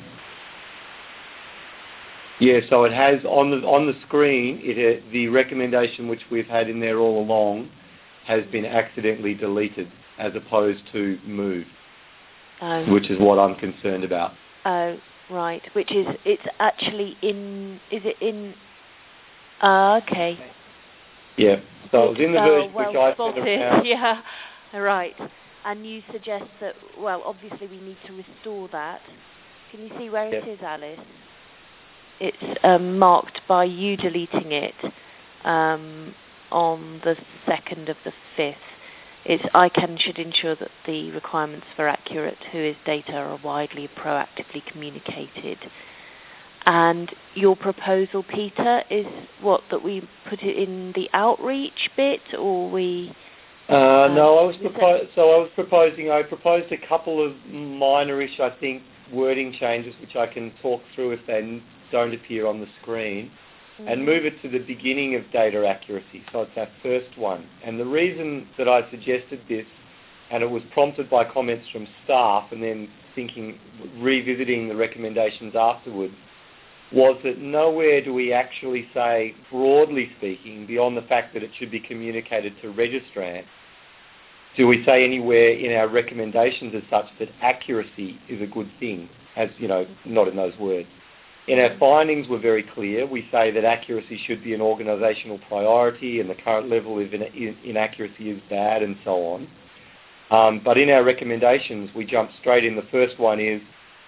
[SPEAKER 5] Yeah, so it has, on the screen, the recommendation which we've had in there all along has been accidentally deleted as opposed to moved, which is what I'm concerned about.
[SPEAKER 1] Oh, right. It's actually in, is it in, okay.
[SPEAKER 5] Yeah, so it was in the version which I sent around.
[SPEAKER 1] Yeah, right. And you suggest that, well, obviously we need to restore that. Can you see where it is, Alice? It's marked by you deleting it on the 2nd of the 5th. It's ICANN should ensure that the requirements for accurate WHOIS data are widely and proactively communicated. And your proposal, Peter, is what, that we put it in the outreach bit, or we...
[SPEAKER 5] No, I proposed a couple of minor-ish, I think, wording changes, which I can talk through if they don't appear on the screen, and move it to the beginning of data accuracy. So it's that first one. And the reason that I suggested this, and it was prompted by comments from staff and then revisiting the recommendations afterwards, was that nowhere do we actually say, broadly speaking, beyond the fact that it should be communicated to registrants, do we say anywhere in our recommendations as such that accuracy is a good thing, as, not in those words. In our findings, we're very clear. We say that accuracy should be an organisational priority and the current level of inaccuracy is bad and so on. But in our recommendations, we jump straight in. The first one is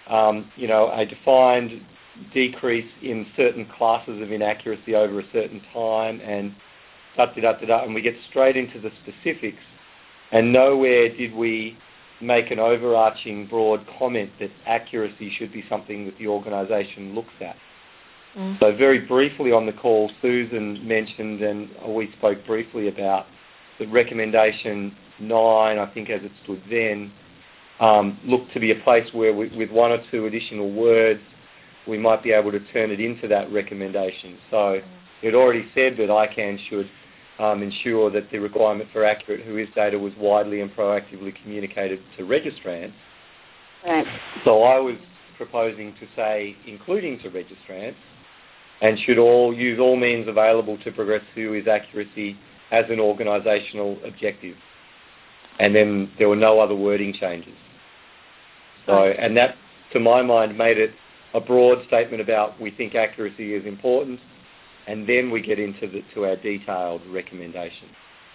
[SPEAKER 5] a defined decrease in certain classes of inaccuracy over a certain time, and and we get straight into the specifics, and nowhere did we make an overarching broad comment that accuracy should be something that the organisation looks at. So very briefly on the call, Susan mentioned, and we spoke briefly about, that recommendation 9, I think as it stood then, looked to be a place where with one or two additional words we might be able to turn it into that recommendation. So it already said that ICANN should ensure that the requirement for accurate WHOIS data was widely and proactively communicated to registrants.
[SPEAKER 7] Right.
[SPEAKER 5] So I was proposing to say including to registrants, and should all use all means available to progress WHOIS accuracy as an organisational objective. And then there were no other wording changes. So, and that, to my mind, made it a broad statement about we think accuracy is important, and then we get into our detailed recommendations.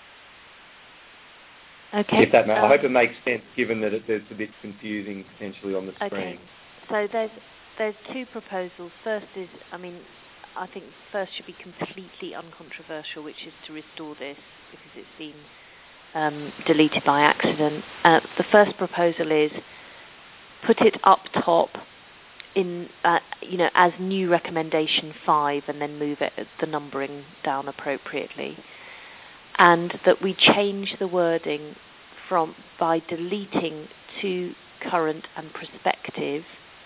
[SPEAKER 1] Okay.
[SPEAKER 5] If that I hope it makes sense, given that it's a bit confusing potentially on the screen.
[SPEAKER 1] Okay. So there's two proposals. First is, I think first should be completely uncontroversial, which is to restore this because it's been deleted by accident. The first proposal is put it up top in, as new recommendation 5, and then move the numbering down appropriately, and that we change the wording by deleting to current and prospective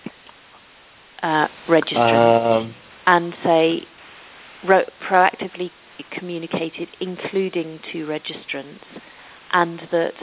[SPEAKER 1] registrants, and say proactively communicated including to registrants, and that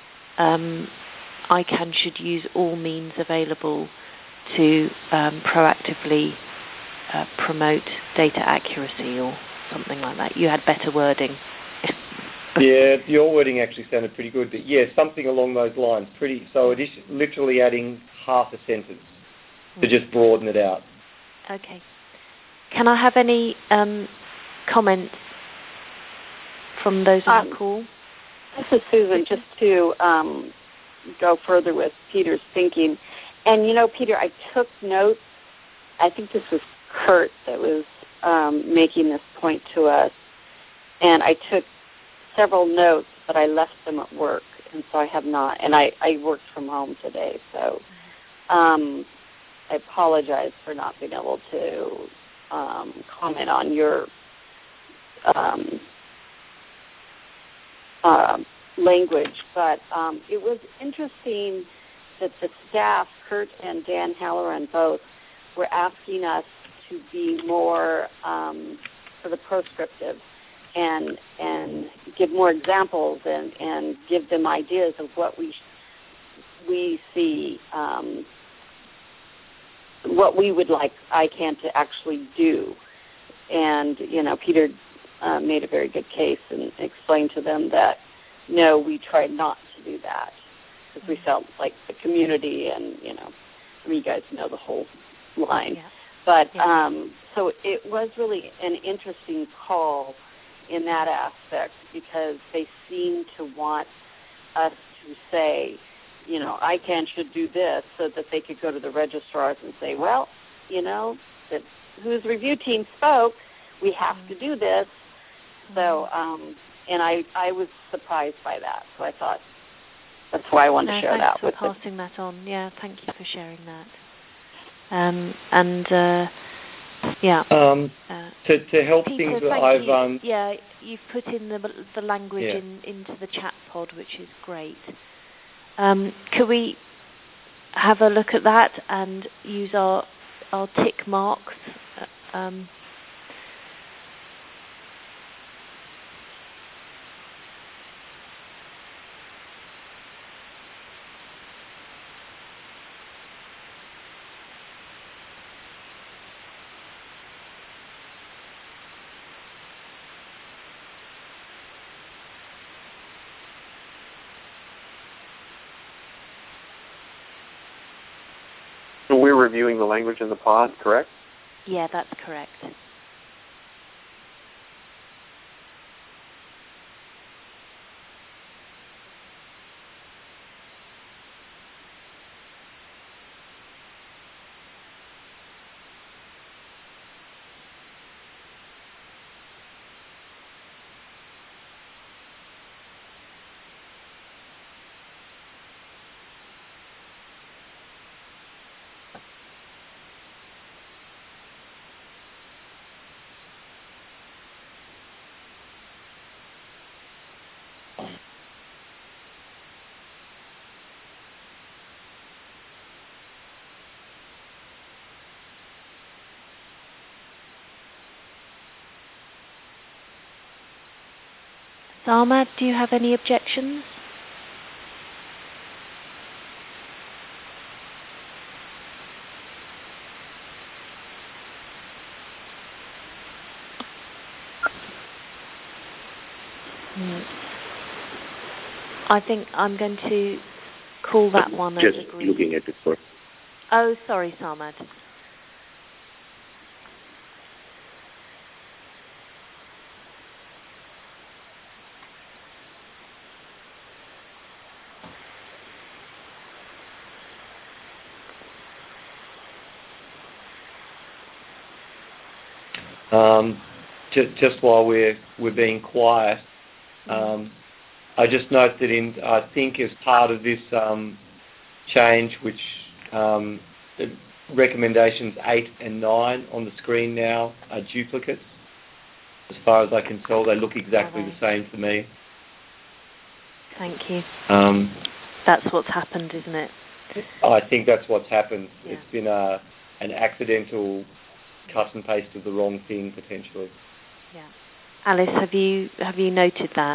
[SPEAKER 1] ICANN should use all means available to proactively promote data accuracy or something like that. You had better wording.
[SPEAKER 5] Yeah, your wording actually sounded pretty good, but yeah, something along those lines. So it is literally adding half a sentence to just broaden it out.
[SPEAKER 1] Okay. Can I have any comments from those on the call?
[SPEAKER 7] This is Susan, just to go further with Peter's thinking. And, Peter, I took notes. I think this was Kurt that was making this point to us. And I took several notes, but I left them at work, and so I have not. And I worked from home today, so I apologize for not being able to comment on your language. But it was interesting that the staff, Kurt and Dan Halloran both, were asking us to be more sort of proscriptive and give more examples and give them ideas of what we see, what we would like ICANN to actually do. And, Peter made a very good case and explained to them that, no, we tried not to do that because we felt like the community and, you guys know the whole line. Yeah. But so it was really an interesting call in that aspect because they seem to want us to say, ICANN should do this so that they could go to the registrars and say, well, that whose review team spoke, we have to do this. So, and I was surprised by that. So I thought that's why I wanted to share that with you.
[SPEAKER 1] Thanks for passing that on. Yeah, thank you for sharing that.
[SPEAKER 5] To help
[SPEAKER 1] Peter,
[SPEAKER 5] things that I've
[SPEAKER 1] you've put in the language into the chat pod, which is great. Could we have a look at that and use our tick marks?
[SPEAKER 4] We're reviewing the language in the pod, correct?
[SPEAKER 1] Yeah, that's correct. Sarmad, do you have any objections? I think I'm going to call that one as agreed.
[SPEAKER 8] Just looking at it first.
[SPEAKER 1] Oh, sorry, Sarmad.
[SPEAKER 5] Just while we're being quiet, I just note that I think as part of this change, which recommendations 8 and 9 on the screen now are duplicates. As far as I can tell, they look exactly the same to me.
[SPEAKER 1] Thank you. That's what's happened, isn't it?
[SPEAKER 5] I think that's what's happened.
[SPEAKER 1] Yeah.
[SPEAKER 5] It's been an accidental cut and paste of the wrong thing, potentially.
[SPEAKER 1] Yeah. Alice, have you noted that?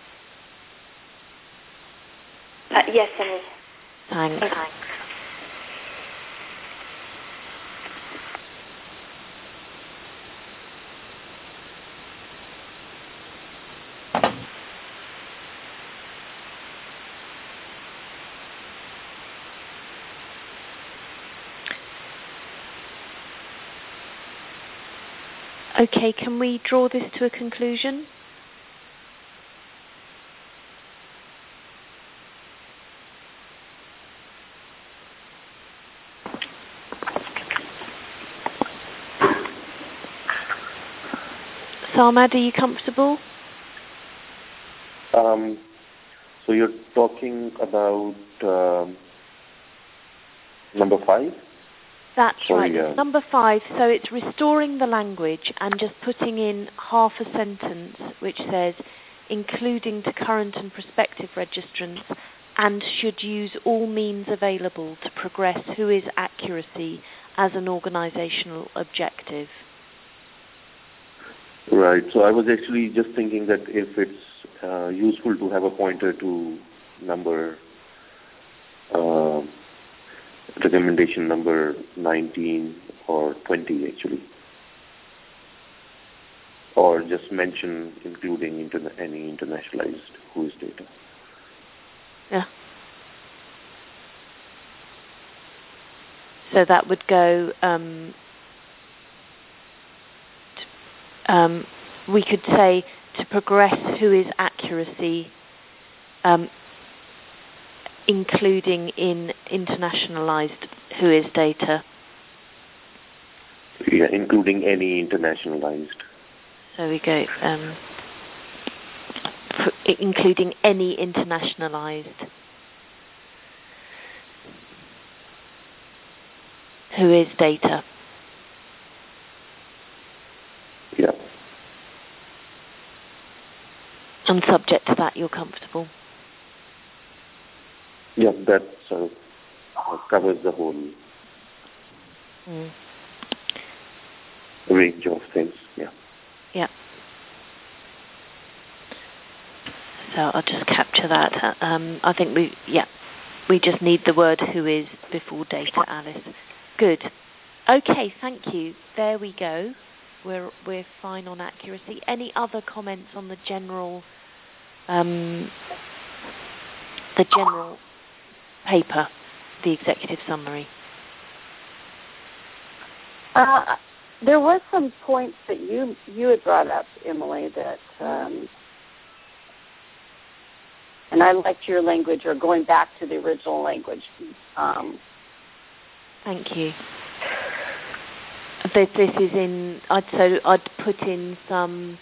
[SPEAKER 2] Yes, Emily.
[SPEAKER 1] Thanks. Okay, can we draw this to a conclusion? Sarmad, are you comfortable?
[SPEAKER 8] So you're talking about number 5?
[SPEAKER 1] That's right.
[SPEAKER 8] Yeah.
[SPEAKER 1] Number 5, so it's restoring the language and just putting in half a sentence which says, including to current and prospective registrants, and should use all means available to progress WHOIS accuracy as an organisational objective.
[SPEAKER 8] Right. So I was actually just thinking that if it's useful to have a pointer to number recommendation number 19 or 20 actually, or just mention including any internationalized WHOIS data.
[SPEAKER 1] Yeah. So that would go. We could say to progress WHOIS accuracy, including in internationalized WHOIS data.
[SPEAKER 8] Yeah, including any internationalized.
[SPEAKER 1] So we go, including any internationalized WHOIS data.
[SPEAKER 8] Yeah.
[SPEAKER 1] And subject to that, you're comfortable?
[SPEAKER 8] Yeah, that sort of covers the whole range of things. Yeah.
[SPEAKER 1] Yeah. So I'll just capture that. I think we just need the word WHOIS before data, Alice. Good. Okay, thank you. There we go. We're fine on accuracy. Any other comments on the general paper, the executive summary?
[SPEAKER 7] There was some points that you had brought up, Emily, that and I liked your language, or going back to the original language.
[SPEAKER 1] Thank you. This is in. I'd put in some.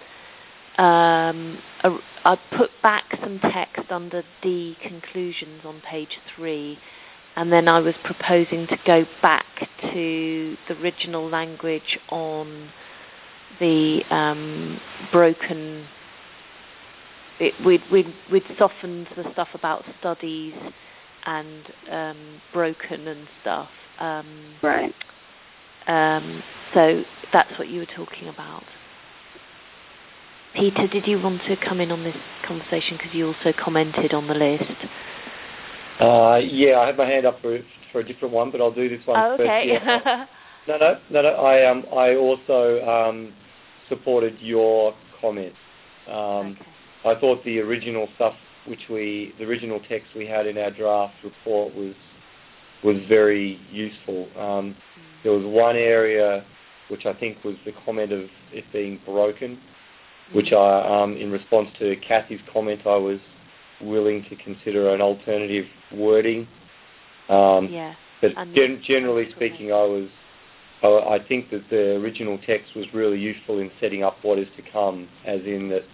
[SPEAKER 1] I'd put back some text under the conclusions on page 3, and then I was proposing to go back to the original language on the broken. We'd softened the stuff about studies and broken and stuff.
[SPEAKER 7] Right.
[SPEAKER 1] So that's what you were talking about. Peter, did you want to come in on this conversation because you also commented on the list?
[SPEAKER 5] Yeah, I had my hand up for a different one, but I'll do this one
[SPEAKER 1] first. Okay.
[SPEAKER 5] Yeah. No. I also supported your comment.
[SPEAKER 1] Okay.
[SPEAKER 5] I thought the original stuff, the original text we had in our draft report was very useful. There was one area which I think was the comment of it being broken, which I, in response to Kathy's comment, I was willing to consider an alternative wording. But generally speaking, I think that the original text was really useful in setting up what is to come, as in that,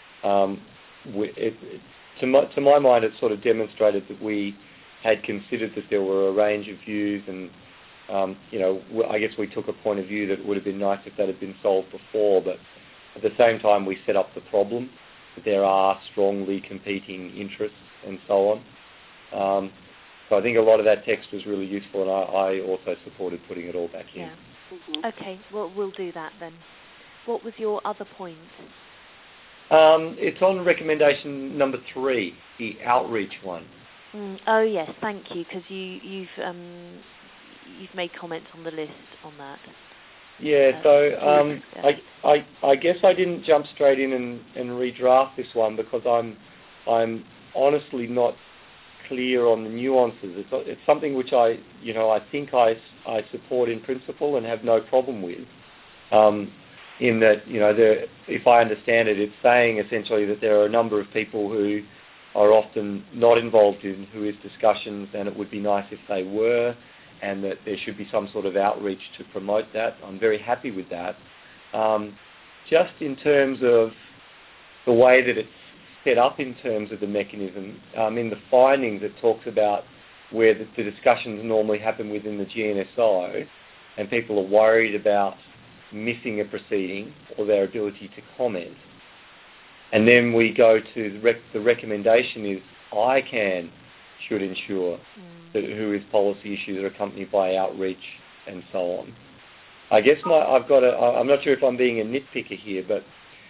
[SPEAKER 5] to my mind, it sort of demonstrated that we had considered that there were a range of views, and I guess we took a point of view that it would have been nice if that had been solved before, but at the same time we set up the problem that there are strongly competing interests and so on. So I think a lot of that text was really useful, and I also supported putting it all back in.
[SPEAKER 1] Yeah. Mm-hmm. Okay, well, we'll do that then. What was your other point?
[SPEAKER 5] It's on recommendation number 3, the outreach one.
[SPEAKER 1] Oh yes, thank you, because you've made comments on the list on that.
[SPEAKER 5] Yeah, so I guess I didn't jump straight in and redraft this one because I'm honestly not clear on the nuances. It's something which I think I support in principle and have no problem with. In that, if I understand it, it's saying essentially that there are a number of people who are often not involved in WHOIS discussions, and it would be nice if they were, and that there should be some sort of outreach to promote that. I'm very happy with that. Just in terms of the way that it's set up in terms of the mechanism, in the findings it talks about where the discussions normally happen within the GNSO, and people are worried about missing a proceeding or their ability to comment. And then we go to the recommendation is ICANN should ensure that WHOIS policy issues are accompanied by outreach and so on. I guess I'm not sure if I'm being a nitpicker here, but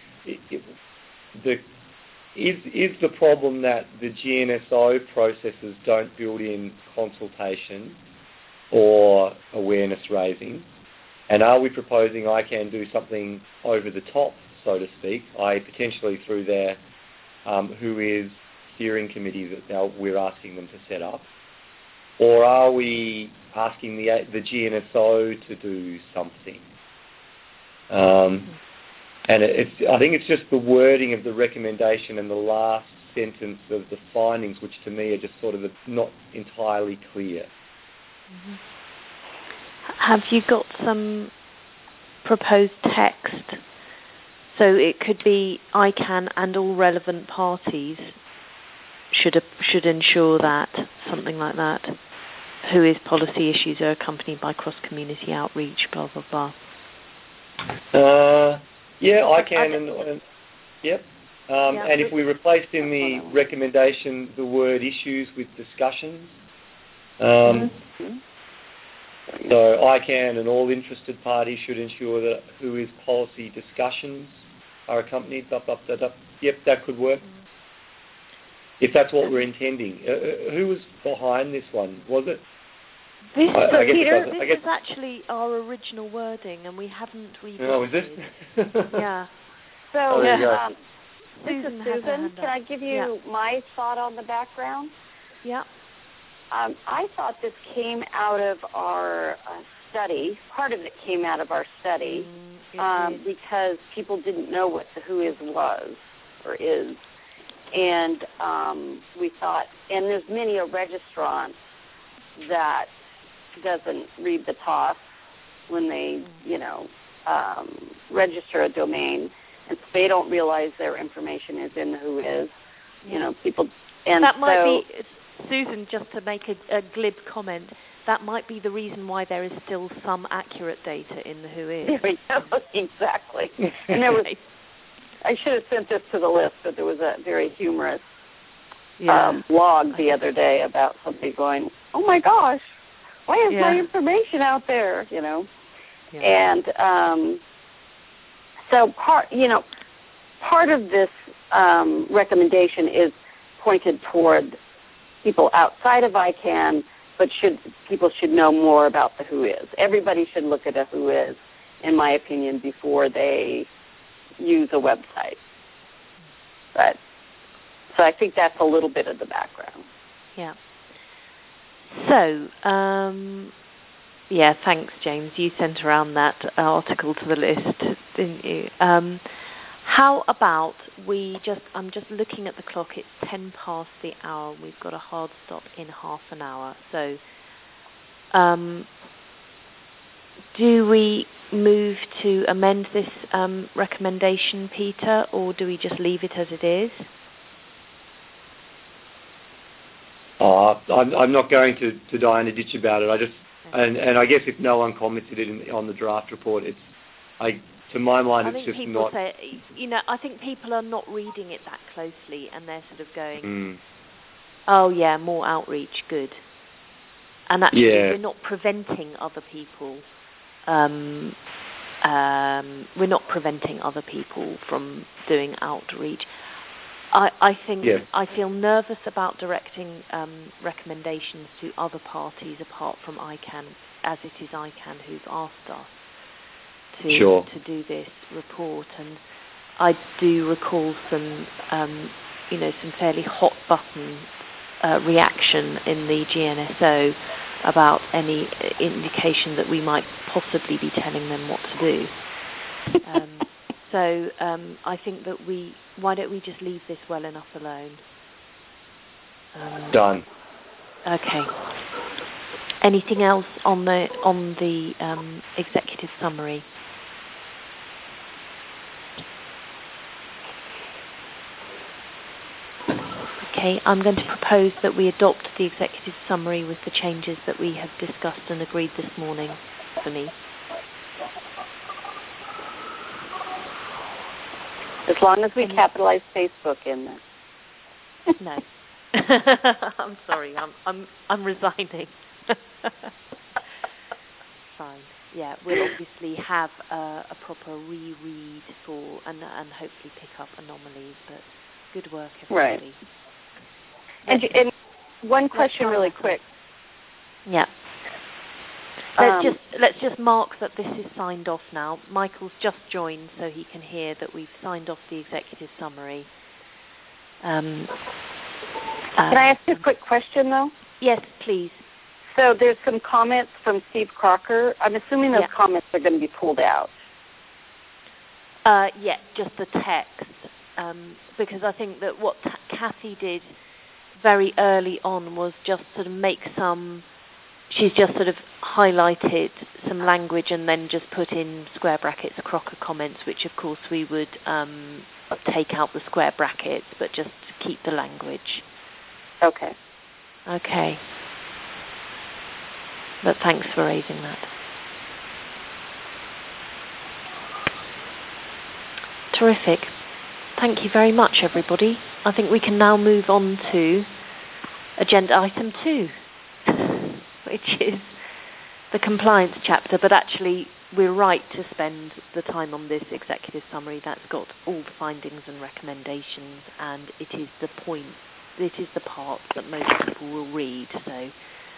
[SPEAKER 5] is the problem that the GNSO processes don't build in consultation or awareness raising? And are we proposing ICANN do something over the top, so to speak, potentially through their WHOIS steering committee that now we're asking them to set up? Or are we asking the GNSO to do something? And I think it's just the wording of the recommendation and the last sentence of the findings, which to me are just sort of not entirely clear.
[SPEAKER 1] Mm-hmm. Have you got some proposed text? So it could be ICANN and all relevant parties should ensure that, something like that. WHOIS policy issues are accompanied by cross-community outreach, blah, blah, blah.
[SPEAKER 5] Yeah, ICANN yep. And if we replaced in the recommendation the word issues with discussions, so ICANN and all interested parties should ensure that WHOIS policy discussions are accompanied. Yep, that could work. If that's what we're intending. Who was behind this one? Was it?
[SPEAKER 1] Peter, this is actually our original wording, and we haven't revisited.
[SPEAKER 5] Oh, is it?
[SPEAKER 1] Yeah.
[SPEAKER 7] So,
[SPEAKER 1] this
[SPEAKER 7] is Susan. Can I give you my thought on the background?
[SPEAKER 1] Yeah.
[SPEAKER 7] I thought this came out of our study. Part of it came out of our study because people didn't know what the WHOIS was or is. And we thought, and there's many a registrant that doesn't read the TOS when they, register a domain, and so they don't realize their information is in the WHOIS. People, and
[SPEAKER 1] that might be, Susan, just to make a glib comment, that might be the reason why there is still some accurate data in the WHOIS.
[SPEAKER 7] There we go, exactly. And there was. I should have sent this to the list, but there was a very humorous blog the other day about somebody going, "Oh my gosh, why is my information out there?" And so part of this recommendation is pointed toward people outside of ICANN, but people should know more about the WHOIS. Everybody should look at a WHOIS, in my opinion, before they use a website. So I think that's a little bit of the background.
[SPEAKER 1] Yeah. So, thanks, James. You sent around that article to the list, didn't you? How about I'm just looking at the clock, it's 10 past the hour, and we've got a hard stop in half an hour. So do we move to amend this recommendation, Peter, or do we just leave it as it is?
[SPEAKER 5] I'm not going to die in a ditch about it. And I guess if no one commented on the draft report, to my mind, it's just not.
[SPEAKER 1] I think people are not reading it that closely, and they're sort of going, "Oh yeah, more outreach, good." And actually, we're not preventing other people. We're not preventing other people from doing outreach. I think I feel nervous about directing recommendations to other parties apart from ICANN, as it is ICANN who've asked us to do this report. And I do recall some fairly hot button reaction in the GNSO about any indication that we might possibly be telling them what to do. So I think that why don't we just leave this well enough alone?
[SPEAKER 5] Done.
[SPEAKER 1] Okay. Anything else on the executive summary? Okay, I'm going to propose that we adopt the executive summary with the changes that we have discussed and agreed this morning for me.
[SPEAKER 7] As long as we capitalize Facebook in there.
[SPEAKER 1] No. I'm sorry. I'm resigning. Fine. Yeah, we'll obviously have a proper reread and hopefully pick up anomalies. But good work, everybody.
[SPEAKER 7] Right. And one question, really quick.
[SPEAKER 1] Yeah. Let's just mark that this is signed off now. Michael's just joined, so he can hear that we've signed off the executive summary.
[SPEAKER 7] Can I ask you a quick question, though?
[SPEAKER 1] Yes, please.
[SPEAKER 7] So there's some comments from Steve Crocker. I'm assuming those comments are going to be pulled out.
[SPEAKER 1] Just the text, because I think that what Kathy did very early on was just sort of she's just sort of highlighted some language and then just put in square brackets Crocker comments, which of course we would take out the square brackets, but just keep the language.
[SPEAKER 7] Okay.
[SPEAKER 1] Okay. But thanks for raising that. Terrific. Thank you very much, everybody. I think we can now move on to agenda item 2, which is the compliance chapter. But actually, we're right to spend the time on this executive summary. That's got all the findings and recommendations, and it is the part that most people will read. So,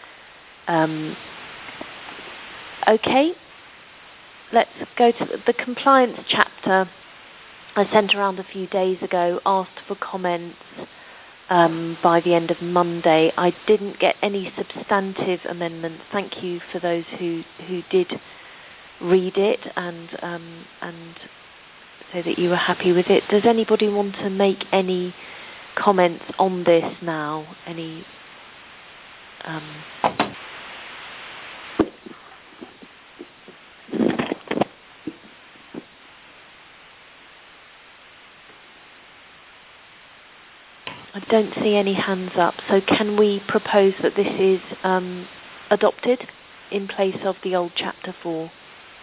[SPEAKER 1] okay, let's go to the compliance chapter. I sent around a few days ago, asked for comments by the end of Monday. I didn't get any substantive amendments. Thank you for those who did read it and say that you were happy with it. Does anybody want to make any comments on this now? Any? I don't see any hands up, so can we propose that this is adopted in place of the old Chapter 4?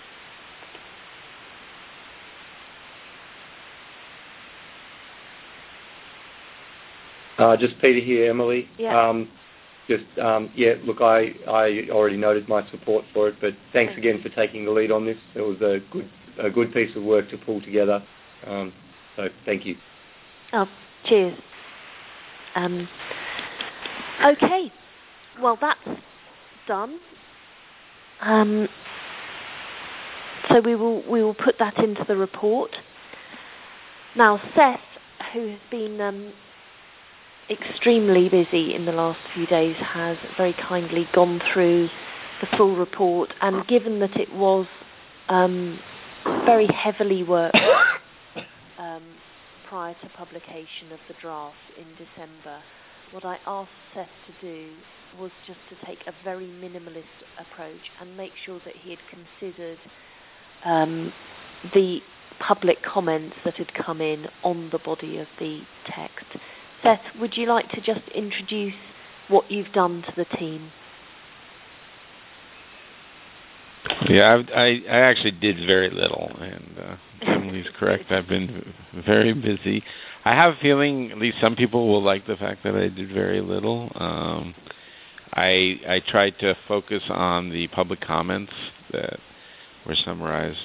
[SPEAKER 5] Just Peter here, Emily.
[SPEAKER 1] Yeah.
[SPEAKER 5] Look, I already noted my support for it, but thanks again for taking the lead on this. It was a good piece of work to pull together. So thank you.
[SPEAKER 1] Oh, cheers. Okay, well that's done. So we will put that into the report. Now Seth, who has been extremely busy in the last few days, has very kindly gone through the full report, and given that it was very heavily worked prior to publication of the draft in December, what I asked Seth to do was just to take a very minimalist approach and make sure that he had considered the public comments that had come in on the body of the text. Seth, would you like to just introduce what you've done to the team?
[SPEAKER 6] Yeah, I actually did very little, and Emily's correct. I've been very busy. I have a feeling at least some people will like the fact that I did very little. I tried to focus on the public comments that were summarized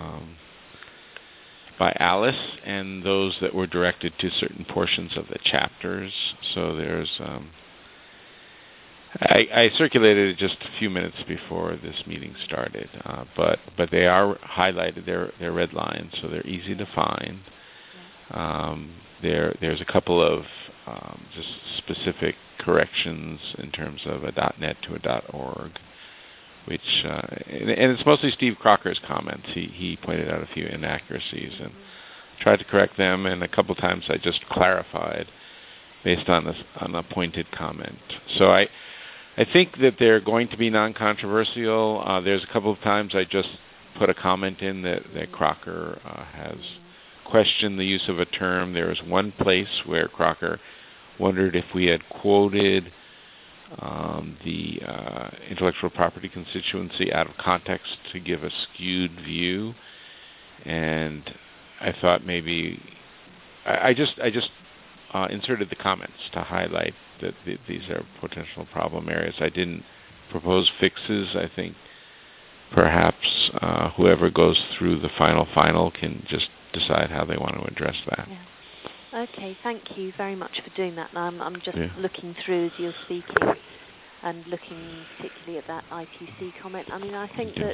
[SPEAKER 6] by Alice, and those that were directed to certain portions of the chapters. So there's I circulated it just a few minutes before this meeting started, but they are highlighted. They're red lines, so they're easy to find. There's a couple of just specific corrections in terms of a .net to a .org, which and it's mostly Steve Crocker's comments. He pointed out a few inaccuracies and tried to correct them, and a couple times I just clarified based on a pointed comment. So I think that they're going to be non-controversial. There's a couple of times I just put a comment in that Crocker has questioned the use of a term. There was one place where Crocker wondered if we had quoted the intellectual property constituency out of context to give a skewed view, and I thought maybe I just inserted the comments to highlight that these are potential problem areas. I didn't propose fixes. I think perhaps whoever goes through the final can just decide how they want to address that.
[SPEAKER 1] Yeah. Okay, thank you very much for doing that. I'm just looking through as you're speaking and looking particularly at that ITC comment. I mean, I think that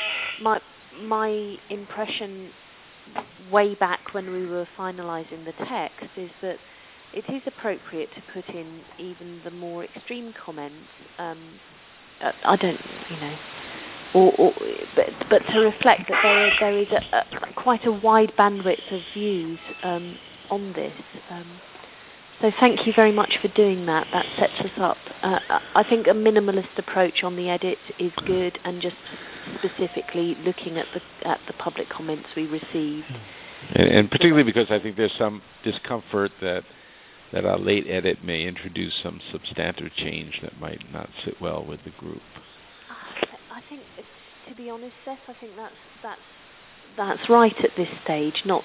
[SPEAKER 1] my impression way back when we were finalising the text is that it is appropriate to put in even the more extreme comments. I don't, but to reflect that there is quite a wide bandwidth of views on this. So thank you very much for doing that. That sets us up. I think a minimalist approach on the edit is good, and just specifically looking at the public comments we received.
[SPEAKER 6] And particularly because I think there's some discomfort that a late edit may introduce some substantive change that might not sit well with the group.
[SPEAKER 1] I think, to be honest, Seth, I think that's right at this stage. Not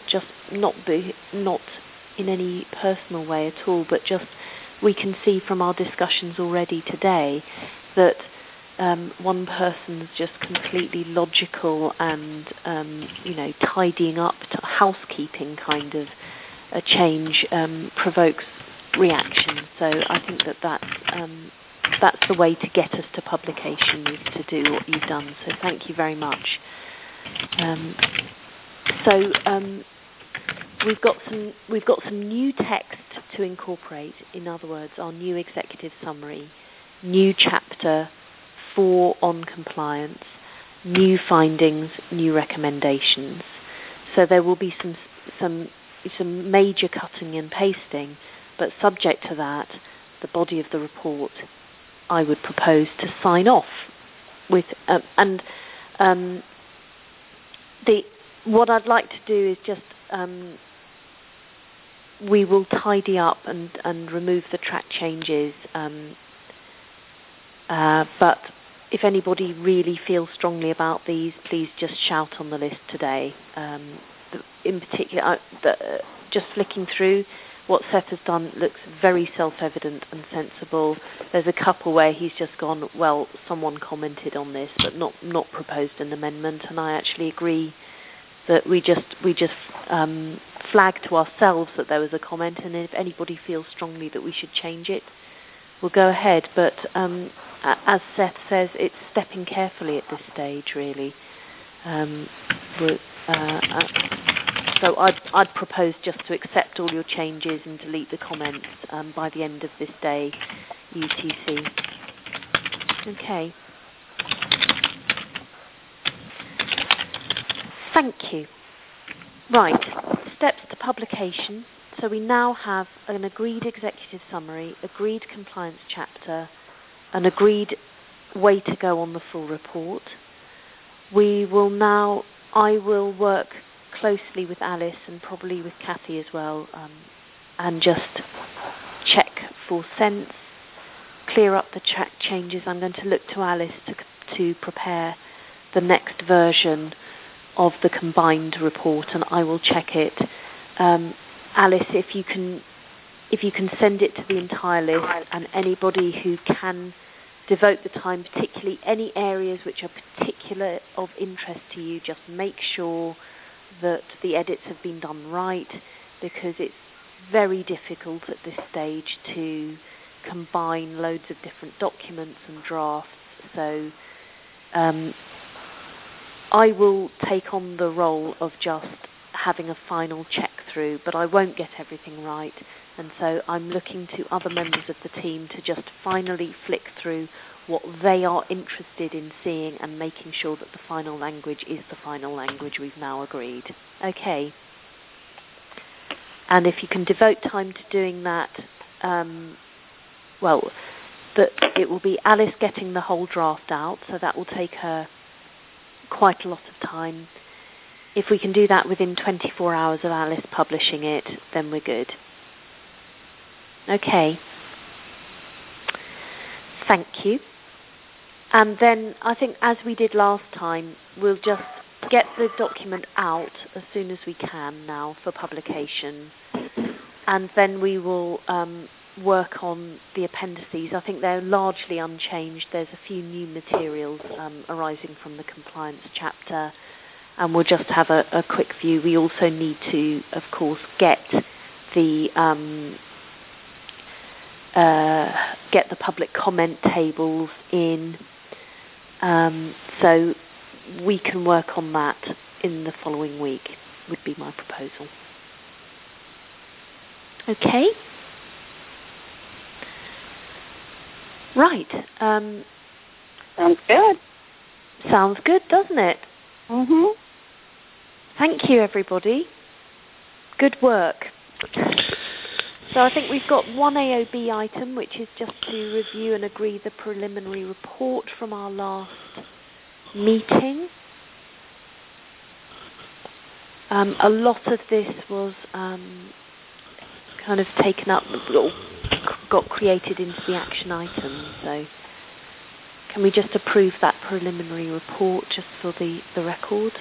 [SPEAKER 1] in any personal way at all, but just we can see from our discussions already today that one person's just completely logical and tidying up, to housekeeping kind of a change provokes reaction. So I think that's the way to get us to publication, is to do what you've done. So thank you very much. We've got some new text to incorporate. In other words, our new executive summary, new chapter 4 on compliance, new findings, new recommendations. So there will be some major cutting and pasting, but subject to that, the body of the report I would propose to sign off with. What I'd like to do is just we will tidy up and remove the track changes. But if anybody really feels strongly about these, please just shout on the list today. In particular, just flicking through, what Seth has done looks very self-evident and sensible. There's a couple where he's just gone, well, someone commented on this, but not proposed an amendment, and I actually agree that we just flag to ourselves that there was a comment, and if anybody feels strongly that we should change it, we'll go ahead. But as Seth says, it's stepping carefully at this stage, really. So I'd propose just to accept all your changes and delete the comments by the end of this day, UTC. Okay. Thank you. Right, steps to publication. So we now have an agreed executive summary, agreed compliance chapter, an agreed way to go on the full report. I will work closely with Alice and probably with Kathy as well, and just check for sense, clear up the changes. I'm going to look to Alice to prepare the next version of the combined report, and I will check it. Alice, if you can send it to the entire list, and anybody who can devote the time, particularly any areas which are particular of interest to you, just make sure that the edits have been done right, because it's very difficult at this stage to combine loads of different documents and drafts. So I will take on the role of just having a final check through, but I won't get everything right. And so I'm looking to other members of the team to just finally flick through what they are interested in seeing and making sure that the final language is the final language we've now agreed. Okay. And if you can devote time to doing that, it will be Alice getting the whole draft out, so that will take her quite a lot of time. If we can do that within 24 hours of Alice publishing it, then we're good. Okay. Thank you. And then I think, as we did last time, we'll just get the document out as soon as we can now for publication. And then we will work on the appendices. I think they're largely unchanged. There's a few new materials arising from the compliance chapter, and we'll just have a quick view. We also need to, of course, get the public comment tables in, so we can work on that in the following week, would be my proposal. Okay. Right.
[SPEAKER 7] Sounds good.
[SPEAKER 1] Sounds good, doesn't it?
[SPEAKER 7] Mhm.
[SPEAKER 1] Thank you, everybody. Good work. So I think we've got one AOB item, which is just to review and agree the preliminary report from our last meeting. A lot of this was kind of taken up, got created into the action items. So can we just approve that preliminary report just for the record?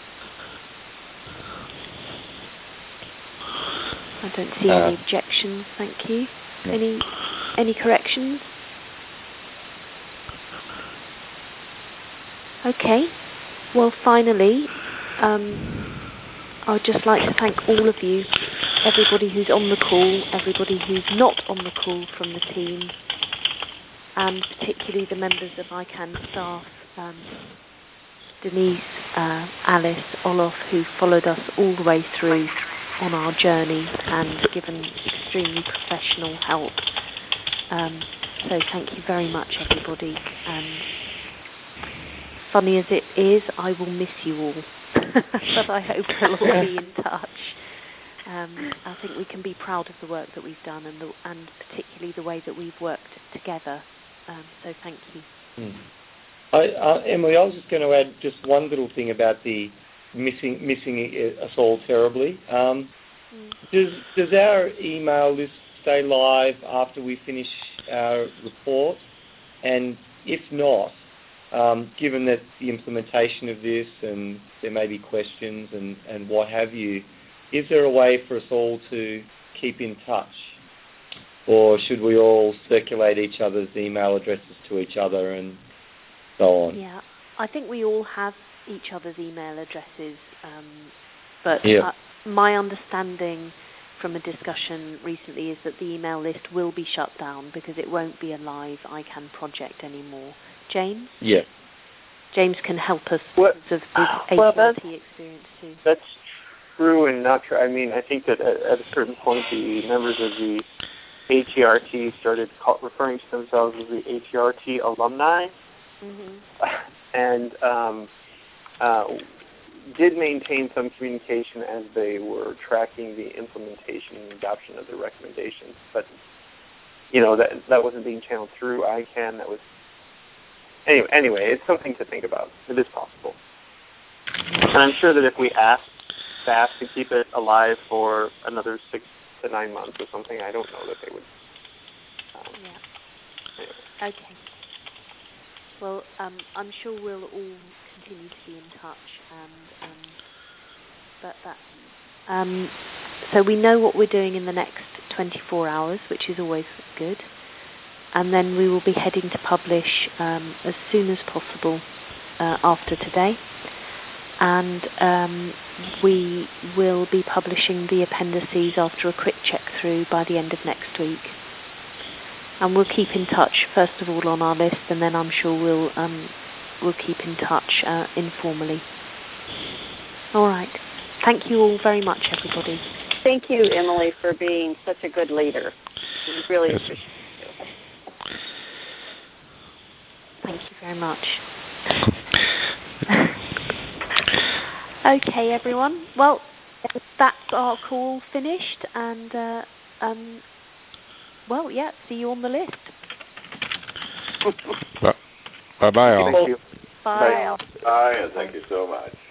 [SPEAKER 1] I don't see any objections, thank you. No. Any corrections? Okay. Well, finally, I'd just like to thank all of you, everybody who's on the call, everybody who's not on the call from the team, and particularly the members of ICANN staff, Denise, Alice, Olof, who followed us all the way through on our journey and given extremely professional help. So thank you very much, everybody. Funny as it is, I will miss you all, but I hope we'll all be in touch. I think we can be proud of the work that we've done and particularly the way that we've worked together. So thank you.
[SPEAKER 5] Emily, I was just going to add just one little thing about the missing us all terribly. Does our email list stay live after we finish our report? And if not, given that the implementation of this and there may be questions and what have you, is there a way for us all to keep in touch? Or should we all circulate each other's email addresses to each other and so on?
[SPEAKER 1] Yeah, I think we all have each other's email addresses But my understanding from a discussion recently is that the email list will be shut down because it won't be a live ICANN project anymore. James?
[SPEAKER 5] Yeah.
[SPEAKER 1] James can help us because of his HRT experience too.
[SPEAKER 4] That's true and not true. I mean, I think that at a certain point the members of the HERT started referring to themselves as the HERT alumni, and did maintain some communication as they were tracking the implementation and adoption of the recommendations. But that wasn't being channeled through ICANN. That was anyway. It's something to think about. It is possible, and I'm sure that if we asked staff to keep it alive for another 6 to 9 months or something, I don't know that they would.
[SPEAKER 1] Anyway. Okay. Well, I'm sure we'll all continue to be in touch, so we know what we're doing in the next 24 hours, which is always good, and then we will be heading to publish as soon as possible after today, and we will be publishing the appendices after a quick check through by the end of next week. And we'll keep in touch, first of all, on our list, and then I'm sure we'll keep in touch informally. All right. Thank you all very much, everybody.
[SPEAKER 7] Thank you, Emily, for being such a good leader. We really appreciate you.
[SPEAKER 1] Thank you very much. Okay, everyone. Well, that's our call finished, and see you on the list.
[SPEAKER 6] Bye-bye, all.
[SPEAKER 4] Thank you.
[SPEAKER 1] Bye.
[SPEAKER 9] Bye, and thank you so much.